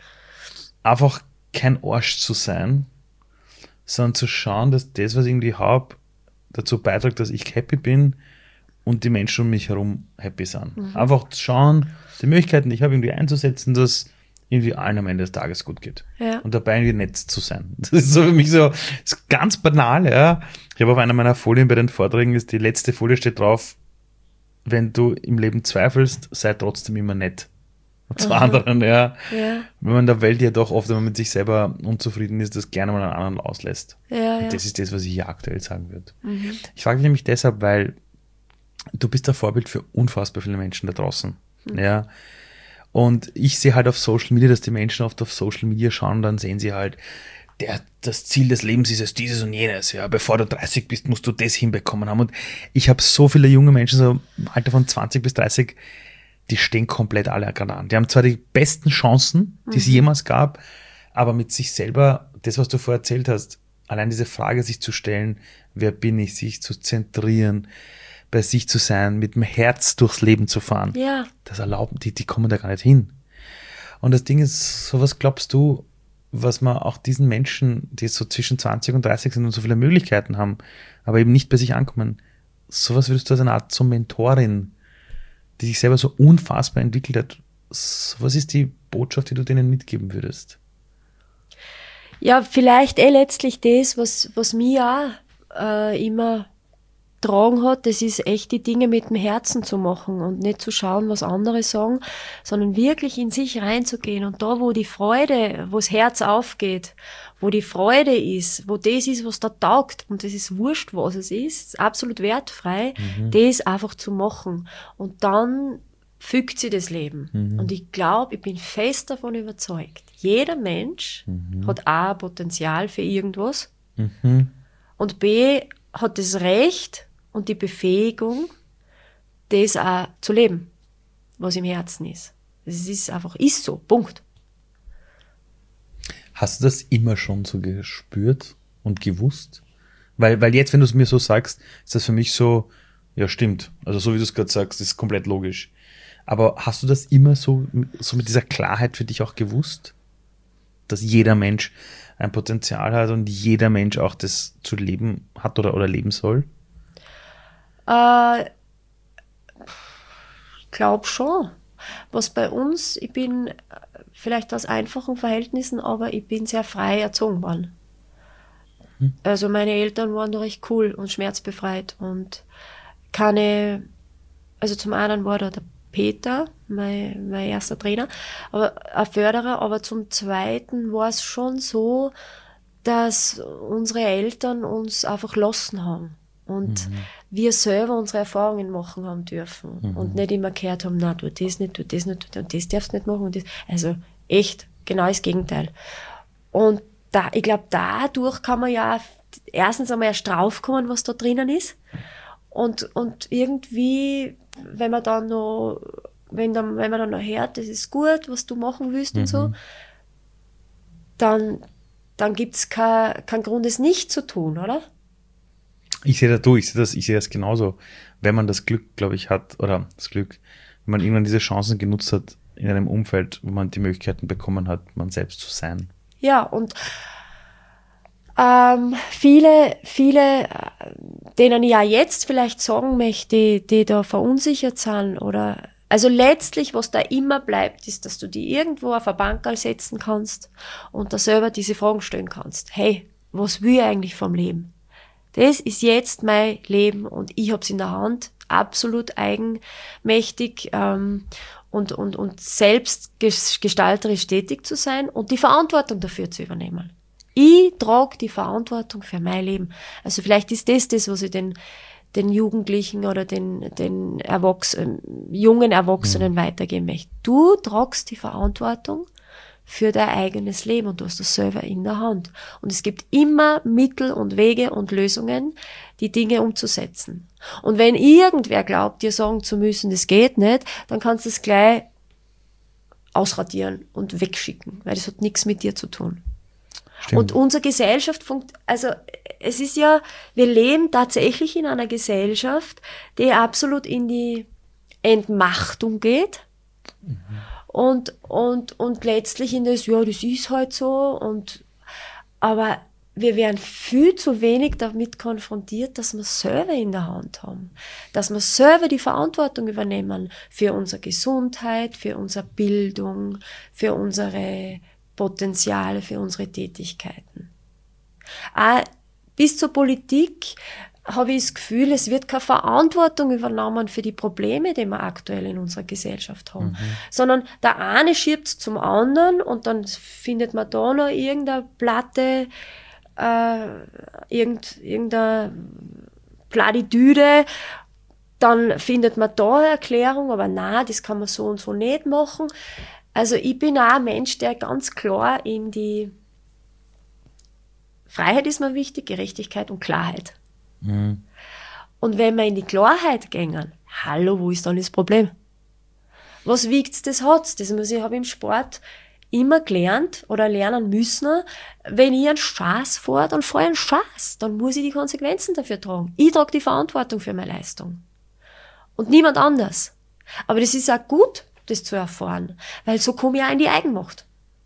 einfach kein Arsch zu sein, sondern zu schauen, dass das, was ich irgendwie habe, dazu beiträgt, dass ich happy bin und die Menschen um mich herum happy sind. Mhm. Einfach schauen, die Möglichkeiten, die ich habe, irgendwie einzusetzen, dass irgendwie allen am Ende des Tages gut geht. Ja. Und dabei irgendwie nett zu sein. Das ist so für mich so, das ist ganz banal, ja. Ich habe auf einer meiner Folien bei den Vorträgen, ist die letzte Folie steht drauf, wenn du im Leben zweifelst, sei trotzdem immer nett. Und zu Aha. anderen, ja. Ja. Wenn man in der Welt ja doch oft, wenn man mit sich selber unzufrieden ist, das gerne mal an anderen auslässt. Ja, ja. Und das ist das, was ich hier aktuell sagen würde. Mhm. Ich frage dich nämlich deshalb, weil du bist ein Vorbild für unfassbar viele Menschen da draußen. Mhm. Ja. Und ich sehe halt auf Social Media, dass die Menschen oft auf Social Media schauen und dann sehen sie halt, der, das Ziel des Lebens ist es dieses und jenes. Ja, bevor du dreißig bist, musst du das hinbekommen haben. Und ich habe so viele junge Menschen, so im Alter von zwanzig bis dreißig, die stehen komplett alle gerade an. Die haben zwar die besten Chancen, die es jemals gab, aber mit sich selber, das, was du vorher erzählt hast, allein diese Frage sich zu stellen, wer bin ich, sich zu zentrieren, bei sich zu sein, mit dem Herz durchs Leben zu fahren. Ja. Das erlauben, die, die kommen da gar nicht hin. Und das Ding ist, so was glaubst du, was man auch diesen Menschen, die so zwischen zwanzig und dreißig sind und so viele Möglichkeiten haben, aber eben nicht bei sich ankommen, sowas würdest du als eine Art so Mentorin, die sich selber so unfassbar entwickelt hat, so, was ist die Botschaft, die du denen mitgeben würdest? Ja, vielleicht eh letztlich das, was, was mir auch äh, immer tragen hat, das ist echt die Dinge mit dem Herzen zu machen und nicht zu schauen, was andere sagen, sondern wirklich in sich reinzugehen und da, wo die Freude, wo das Herz aufgeht, wo die Freude ist, wo das ist, was da taugt und das ist wurscht, was es ist, ist absolut wertfrei, mhm. das einfach zu machen und dann fügt sich das Leben. Mhm. Und ich glaube, ich bin fest davon überzeugt, jeder Mensch mhm. hat A, Potenzial für irgendwas mhm. und B, hat das Recht und die Befähigung, das auch zu leben, was im Herzen ist. Es ist einfach, ist so, Punkt. Hast du das immer schon so gespürt und gewusst? Weil, weil jetzt, wenn du es mir so sagst, ist das für mich so, ja stimmt, also so wie du es gerade sagst, ist komplett logisch. Aber hast du das immer so, so mit dieser Klarheit für dich auch gewusst? Dass jeder Mensch ein Potenzial hat und jeder Mensch auch das zu leben hat oder, oder leben soll? Äh, ich glaube schon. Was bei uns, ich bin vielleicht aus einfachen Verhältnissen, aber ich bin sehr frei erzogen worden. Hm. Also meine Eltern waren recht cool und schmerzbefreit und keine, also zum einen war da der Peter, mein, mein erster Trainer, aber ein Förderer, aber zum Zweiten war es schon so, dass unsere Eltern uns einfach lassen haben und mhm. wir selber unsere Erfahrungen machen haben dürfen mhm. und nicht immer gehört haben, na, tu das nicht, tu das nicht, und das darfst du nicht machen und das, also echt, genau das Gegenteil. Und da, ich glaube, dadurch kann man ja erstens einmal erst draufkommen, was da drinnen ist und, und irgendwie, wenn man dann noch, wenn, dann, wenn man dann noch hört, das ist gut, was du machen willst mhm. und so, dann, dann gibt's kein, kein Grund, es nicht zu tun, oder? Ich sehe das, du, ich sehe das, ich sehe das genauso. Wenn man das Glück, glaube ich, hat, oder das Glück, wenn man irgendwann diese Chancen genutzt hat in einem Umfeld, wo man die Möglichkeiten bekommen hat, man selbst zu sein. Ja, und ähm, viele, viele, denen ich ja jetzt vielleicht sagen möchte, die, die da verunsichert sind oder Also letztlich, was da immer bleibt, ist, dass du die irgendwo auf eine Bankerl setzen kannst und da selber diese Fragen stellen kannst. Hey, was will ich eigentlich vom Leben? Das ist jetzt mein Leben und ich hab's in der Hand, absolut eigenmächtig ähm, und, und, und selbst gestalterisch tätig zu sein und die Verantwortung dafür zu übernehmen. Ich trage die Verantwortung für mein Leben. Also vielleicht ist das das, was ich den den Jugendlichen oder den, den Erwachsenen, jungen Erwachsenen mhm. weitergeben möchte. Du tragst die Verantwortung für dein eigenes Leben und du hast das selber in der Hand. Und es gibt immer Mittel und Wege und Lösungen, die Dinge umzusetzen. Und wenn irgendwer glaubt, dir sagen zu müssen, das geht nicht, dann kannst du es gleich ausradieren und wegschicken, weil das hat nichts mit dir zu tun. Stimmt. Und unsere Gesellschaft funkt, also es ist ja, wir leben tatsächlich in einer Gesellschaft, die absolut in die Entmachtung geht. Mhm. Und, und, und letztlich in das, ja, das ist halt so, und, aber wir werden viel zu wenig damit konfrontiert, dass wir selber in der Hand haben. Dass wir selber die Verantwortung übernehmen für unsere Gesundheit, für unsere Bildung, für unsere Potenziale, für unsere Tätigkeiten. Auch bis zur Politik habe ich das Gefühl, es wird keine Verantwortung übernommen für die Probleme, die wir aktuell in unserer Gesellschaft haben. Mhm. Sondern der eine schiebt es zum anderen und dann findet man da noch irgendeine Platte, äh, irgend, irgendeine Platitüde, dann findet man da eine Erklärung, aber nein, das kann man so und so nicht machen. Also ich bin auch ein Mensch, der ganz klar in die Freiheit ist mir wichtig, Gerechtigkeit und Klarheit. Mhm. Und wenn wir in die Klarheit gehen, hallo, wo ist dann das Problem? Was wiegt's, das hat's. Das muss ich, habe im Sport immer gelernt oder lernen müssen. Wenn ich einen Schaß fahre, dann fahre ich einen Schaß. Dann muss ich die Konsequenzen dafür tragen. Ich trage die Verantwortung für meine Leistung. Und niemand anders. Aber das ist auch gut, das zu erfahren, weil so komme ich auch in die Eigenmacht.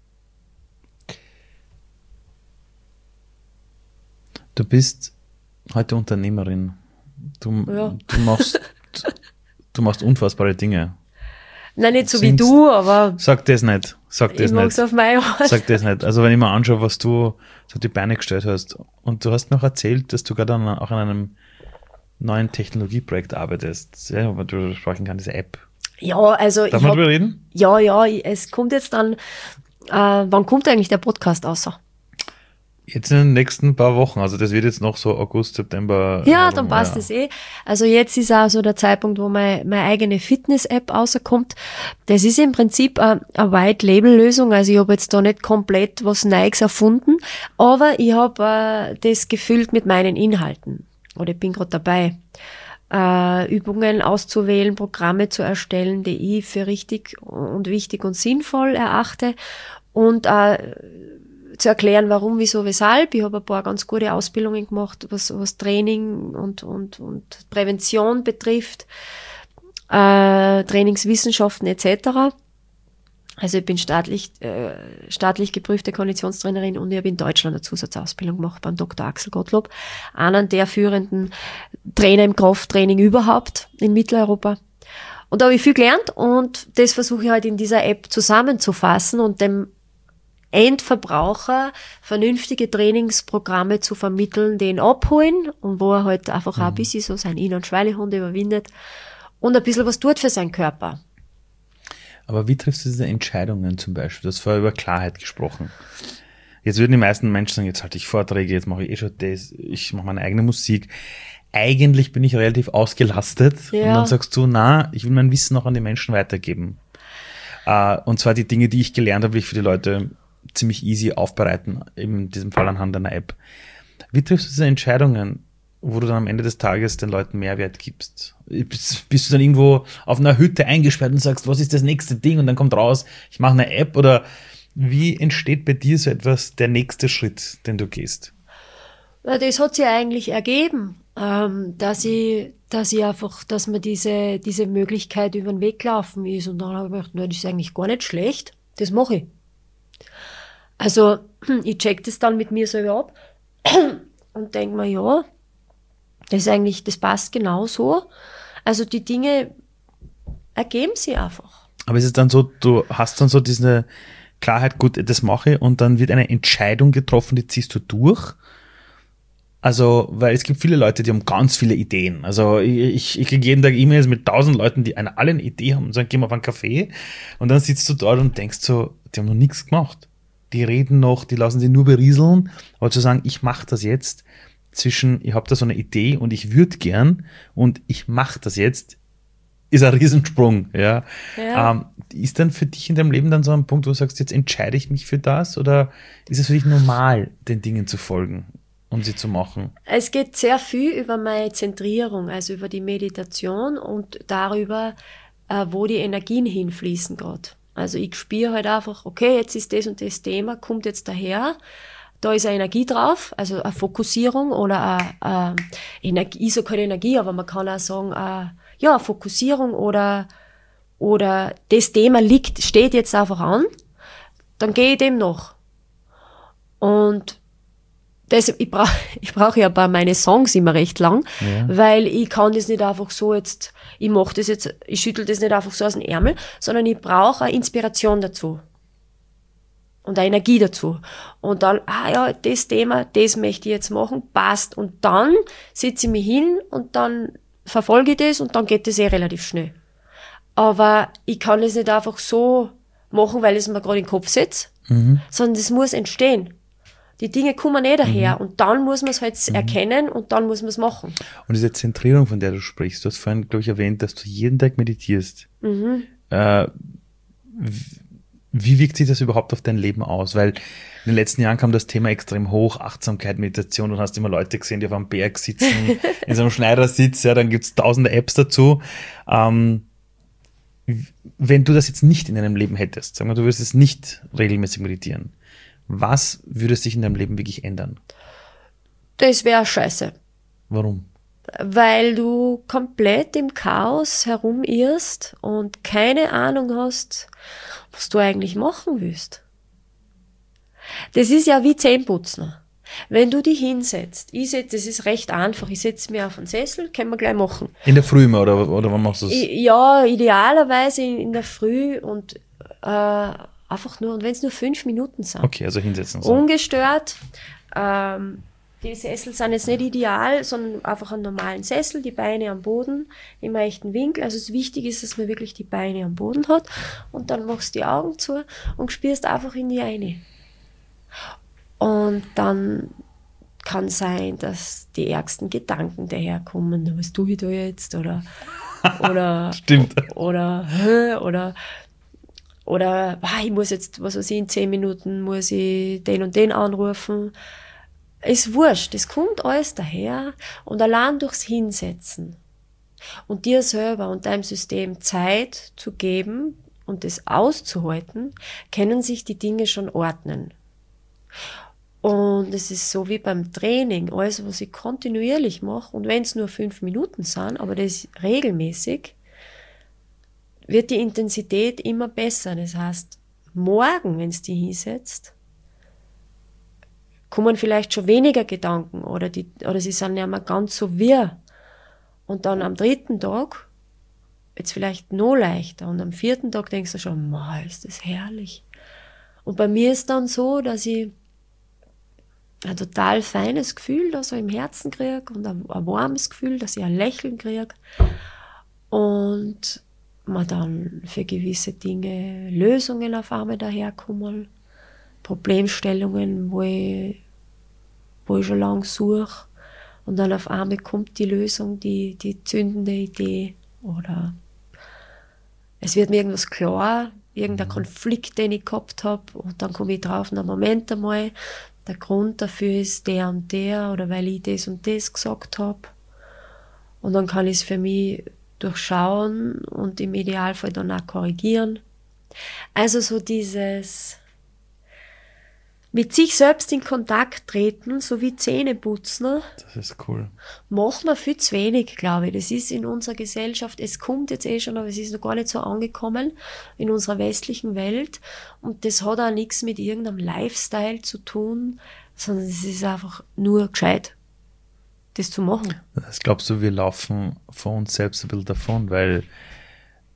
Du bist heute Unternehmerin. Du, ja. du, machst, du machst unfassbare Dinge. Nein, nicht so Singst, wie du, aber... Sag das nicht. Sag das ich mag's nicht. Auf meine Art. Sag das nicht. Also wenn ich mir anschaue, was du so die Beine gestellt hast, und du hast mir auch erzählt, dass du gerade an, auch an einem neuen Technologieprojekt arbeitest, ja, aber du sprechen kannst, diese App. Ja, also... Darf man darüber reden? Ja, ja, es kommt jetzt dann... Äh, wann kommt eigentlich der Podcast außer? Jetzt in den nächsten paar Wochen, also das wird jetzt noch so August, September. Ja, herum, dann passt es ja. eh. Also jetzt ist auch so der Zeitpunkt, wo mein, meine eigene Fitness-App rauskommt. Das ist im Prinzip eine, eine White-Label-Lösung, also ich habe jetzt da nicht komplett was Neues erfunden, aber ich habe äh, das gefüllt mit meinen Inhalten. Oder ich bin gerade dabei, äh, Übungen auszuwählen, Programme zu erstellen, die ich für richtig und wichtig und sinnvoll erachte und äh, zu erklären, warum, wieso, weshalb. Ich habe ein paar ganz gute Ausbildungen gemacht, was, was Training und, und, und Prävention betrifft, äh, Trainingswissenschaften et cetera. Also ich bin staatlich, äh, staatlich geprüfte Konditionstrainerin und ich habe in Deutschland eine Zusatzausbildung gemacht beim Doktor Axel Gottlob, einer der führenden Trainer im Krafttraining überhaupt in Mitteleuropa. Und da habe ich viel gelernt und das versuche ich halt in dieser App zusammenzufassen und dem Endverbraucher vernünftige Trainingsprogramme zu vermitteln, den abholen und wo er halt einfach mhm. auch ein bisschen so sein In- und Schweinehund überwindet und ein bisschen was tut für seinen Körper. Aber wie triffst du diese Entscheidungen zum Beispiel? Du hast vorher über Klarheit gesprochen. Jetzt würden die meisten Menschen sagen, jetzt halte ich Vorträge, jetzt mache ich eh schon das, ich mache meine eigene Musik. Eigentlich bin ich relativ ausgelastet ja. Und dann sagst du, na, ich will mein Wissen noch an die Menschen weitergeben. Uh, und zwar die Dinge, die ich gelernt habe, will ich für die Leute ziemlich easy aufbereiten, in diesem Fall anhand einer App. Wie triffst du diese Entscheidungen, wo du dann am Ende des Tages den Leuten Mehrwert gibst? Bist, bist du dann irgendwo auf einer Hütte eingesperrt und sagst, was ist das nächste Ding? Und dann kommt raus, ich mache eine App. Oder wie entsteht bei dir so etwas, der nächste Schritt, den du gehst? Das hat sich eigentlich ergeben, dass ich, dass ich einfach, dass mir diese, diese Möglichkeit über den Weg gelaufen ist. Und dann habe ich gedacht, na, das ist eigentlich gar nicht schlecht. Das mache ich. Also, ich check das dann mit mir selber ab und denke mir, ja, das ist eigentlich, das passt genau so. Also, die Dinge ergeben sie einfach. Aber ist es dann so, du hast dann so diese Klarheit, gut, das mache ich und dann wird eine Entscheidung getroffen, die ziehst du durch? Also, weil es gibt viele Leute, die haben ganz viele Ideen. Also ich, ich kriege jeden Tag E-Mails mit tausend Leuten, die eine, alle eine Idee haben und sagen, geh mal auf einen Kaffee. Und dann sitzt du dort und denkst so, die haben noch nichts gemacht. Die reden noch, die lassen sich nur berieseln. Aber zu sagen, ich mache das jetzt zwischen, ich habe da so eine Idee und ich würde gern und ich mache das jetzt, ist ein Riesensprung. Ja. Ja. Ähm, ist dann für dich in deinem Leben dann so ein Punkt, wo du sagst, jetzt entscheide ich mich für das? Oder ist es für dich normal, den Dingen zu folgen? Um sie zu machen? Es geht sehr viel über meine Zentrierung, also über die Meditation und darüber, äh, wo die Energien hinfließen gerade. Also ich spüre halt einfach, okay, jetzt ist das und das Thema, kommt jetzt daher, da ist eine Energie drauf, also eine Fokussierung oder eine, eine Energie, ich sage keine Energie, aber man kann auch sagen, eine, ja, eine Fokussierung oder, oder das Thema liegt, steht jetzt einfach an, dann gehe ich dem nach. Und Das, ich brauche ich brauch ja bei meinen Songs immer recht lang, Ja. weil ich kann das nicht einfach so jetzt, ich mache das jetzt, ich schüttel das nicht einfach so aus dem Ärmel, sondern ich brauche eine Inspiration dazu. Und eine Energie dazu. Und dann, ah ja, das Thema, das möchte ich jetzt machen, passt. Und dann sitze ich mich hin und dann verfolge ich das und dann geht das eh relativ schnell. Aber ich kann das nicht einfach so machen, weil ich es mir gerade in den Kopf setze, Mhm. sondern das muss entstehen. Die Dinge kommen nicht daher. Und dann muss man es halt Mhm. erkennen und dann muss man es machen. Und diese Zentrierung, von der du sprichst, du hast vorhin, glaube ich, erwähnt, dass du jeden Tag meditierst. Mhm. Äh, w- wie wirkt sich das überhaupt auf dein Leben aus? Weil in den letzten Jahren kam das Thema extrem hoch, Achtsamkeit, Meditation. Du hast immer Leute gesehen, die auf einem Berg sitzen, in so einem Schneidersitz, ja, dann gibt's tausende Apps dazu. Ähm, w- wenn du das jetzt nicht in deinem Leben hättest, sagen wir, du würdest jetzt nicht regelmäßig meditieren, was würde sich in deinem Leben wirklich ändern? Das wäre scheiße. Warum? Weil du komplett im Chaos herumirrst und keine Ahnung hast, was du eigentlich machen willst. Das ist ja wie Zähneputzen. Wenn du dich hinsetzt, ich setz, das ist recht einfach, ich setze mich auf einen Sessel, können wir gleich machen. In der Früh immer, oder, oder wann machst du es? I- Ja, idealerweise in, in der Früh und äh, einfach nur, und wenn es nur fünf Minuten sind. Okay, also hinsetzen. So. Ungestört. Ähm, die Sessel sind jetzt nicht ideal, sondern einfach einen normalen Sessel, die Beine am Boden, im rechten Winkel. Also es wichtig ist, dass man wirklich die Beine am Boden hat. Und dann machst du die Augen zu und spürst einfach in die eine. Und dann kann sein, dass die ärgsten Gedanken daherkommen. Was tue ich da jetzt? Oder, oder, Stimmt. oder, hä? oder, oder, ah, ich muss jetzt, was weiß ich, in zehn Minuten muss ich den und den anrufen. Ist wurscht, das kommt alles daher und allein durchs Hinsetzen und dir selber und deinem System Zeit zu geben und das auszuhalten, können sich die Dinge schon ordnen. Und es ist so wie beim Training, alles, was ich kontinuierlich mache, und wenn es nur fünf Minuten sind, aber das regelmäßig, wird die Intensität immer besser. Das heißt, morgen, wenn es dich hinsetzt, kommen vielleicht schon weniger Gedanken oder, die, oder sie sind nicht mehr ganz so wirr. Und dann am dritten Tag jetzt vielleicht noch leichter. Und am vierten Tag denkst du schon, ma, ist das herrlich. Und bei mir ist dann so, dass ich ein total feines Gefühl da so im Herzen kriege und ein, ein warmes Gefühl, dass ich ein Lächeln kriege. Und man dann für gewisse Dinge Lösungen auf einmal daherkommen. Problemstellungen, wo ich, wo ich schon lange suche. Und dann auf einmal kommt die Lösung, die, die zündende Idee. Oder es wird mir irgendwas klar, irgendein Konflikt, den ich gehabt habe. Und dann komme ich drauf, na Moment einmal, der Grund dafür ist der und der, oder weil ich das und das gesagt habe. Und dann kann ich es für mich durchschauen und im Idealfall dann auch korrigieren. Also so dieses mit sich selbst in Kontakt treten, so wie Zähne putzen, Das ist cool. macht man viel zu wenig, glaube ich. Das ist in unserer Gesellschaft, es kommt jetzt eh schon, aber es ist noch gar nicht so angekommen in unserer westlichen Welt. Und das hat auch nichts mit irgendeinem Lifestyle zu tun, sondern es ist einfach nur gescheit, das zu machen. Das glaubst du, wir laufen vor uns selbst ein bisschen davon, weil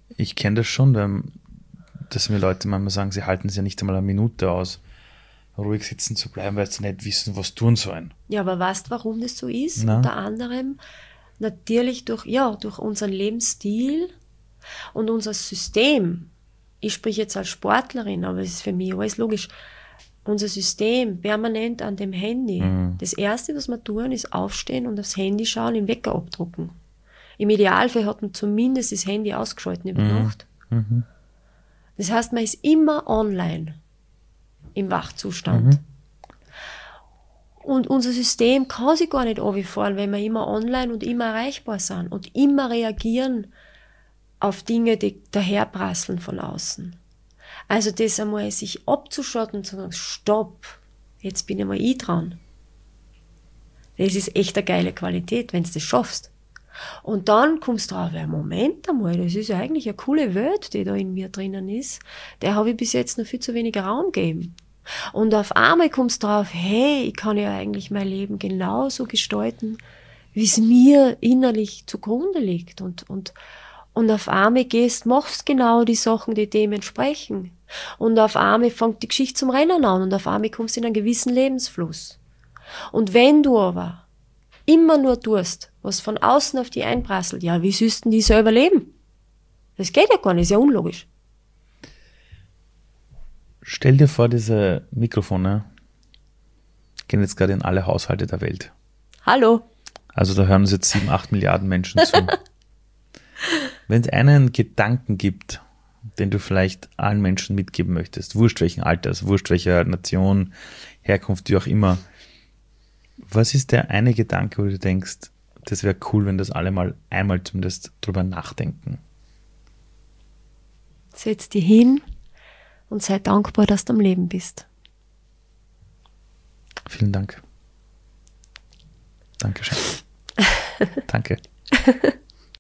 Ich kenne das schon, weil, dass mir Leute manchmal sagen, sie halten es ja nicht einmal eine Minute aus, ruhig sitzen zu bleiben, weil sie nicht wissen, was tun sollen. Ja, aber weißt du, warum das so ist? Na? Unter anderem natürlich durch, ja, durch unseren Lebensstil und unser System. Ich spreche jetzt als Sportlerin, aber es ist für mich alles logisch. Unser System permanent an dem Handy. Mhm. Das Erste, was wir tun, ist aufstehen und aufs Handy schauen, den Wecker abdrucken. Im Idealfall hat man zumindest das Handy ausgeschalten über Mhm. Nacht. Mhm. Das heißt, man ist immer online im Wachzustand. Mhm. Und unser System kann sich gar nicht runterfahren, wenn wir immer online und immer erreichbar sind und immer reagieren auf Dinge, die daherprasseln von außen. Also das einmal sich abzuschotten und zu sagen, stopp, jetzt bin ich mal ich dran. Das ist echt eine geile Qualität, wenn du das schaffst. Und dann kommst du drauf, ja, Moment einmal, das ist ja eigentlich eine coole Welt, die da in mir drinnen ist. Der habe ich bis jetzt noch viel zu wenig Raum gegeben. Und auf einmal kommst du drauf, hey, ich kann ja eigentlich mein Leben genauso gestalten, wie es mir innerlich zugrunde liegt. Und, und, und auf einmal gehst, machst genau die Sachen, die dem entsprechen. Und auf einmal fängt die Geschichte zum Rennen an und auf einmal kommst du in einen gewissen Lebensfluss. Und wenn du aber immer nur tust, was von außen auf die einprasselt, ja, wie sollst denn die selber leben? Das geht ja gar nicht, ist ja unlogisch. Stell dir vor, diese Mikrofone gehen jetzt gerade in alle Haushalte der Welt. Hallo. Also da hören uns jetzt sieben, acht Milliarden Menschen zu. Wenn es einen Gedanken gibt, den du vielleicht allen Menschen mitgeben möchtest, wurscht welchen Alters, wurscht welcher Nation, Herkunft, wie auch immer, was ist der eine Gedanke, wo du denkst, das wäre cool, wenn das alle mal einmal zumindest drüber nachdenken? Setz dich hin und sei dankbar, dass du am Leben bist. Vielen Dank. Dankeschön. Danke.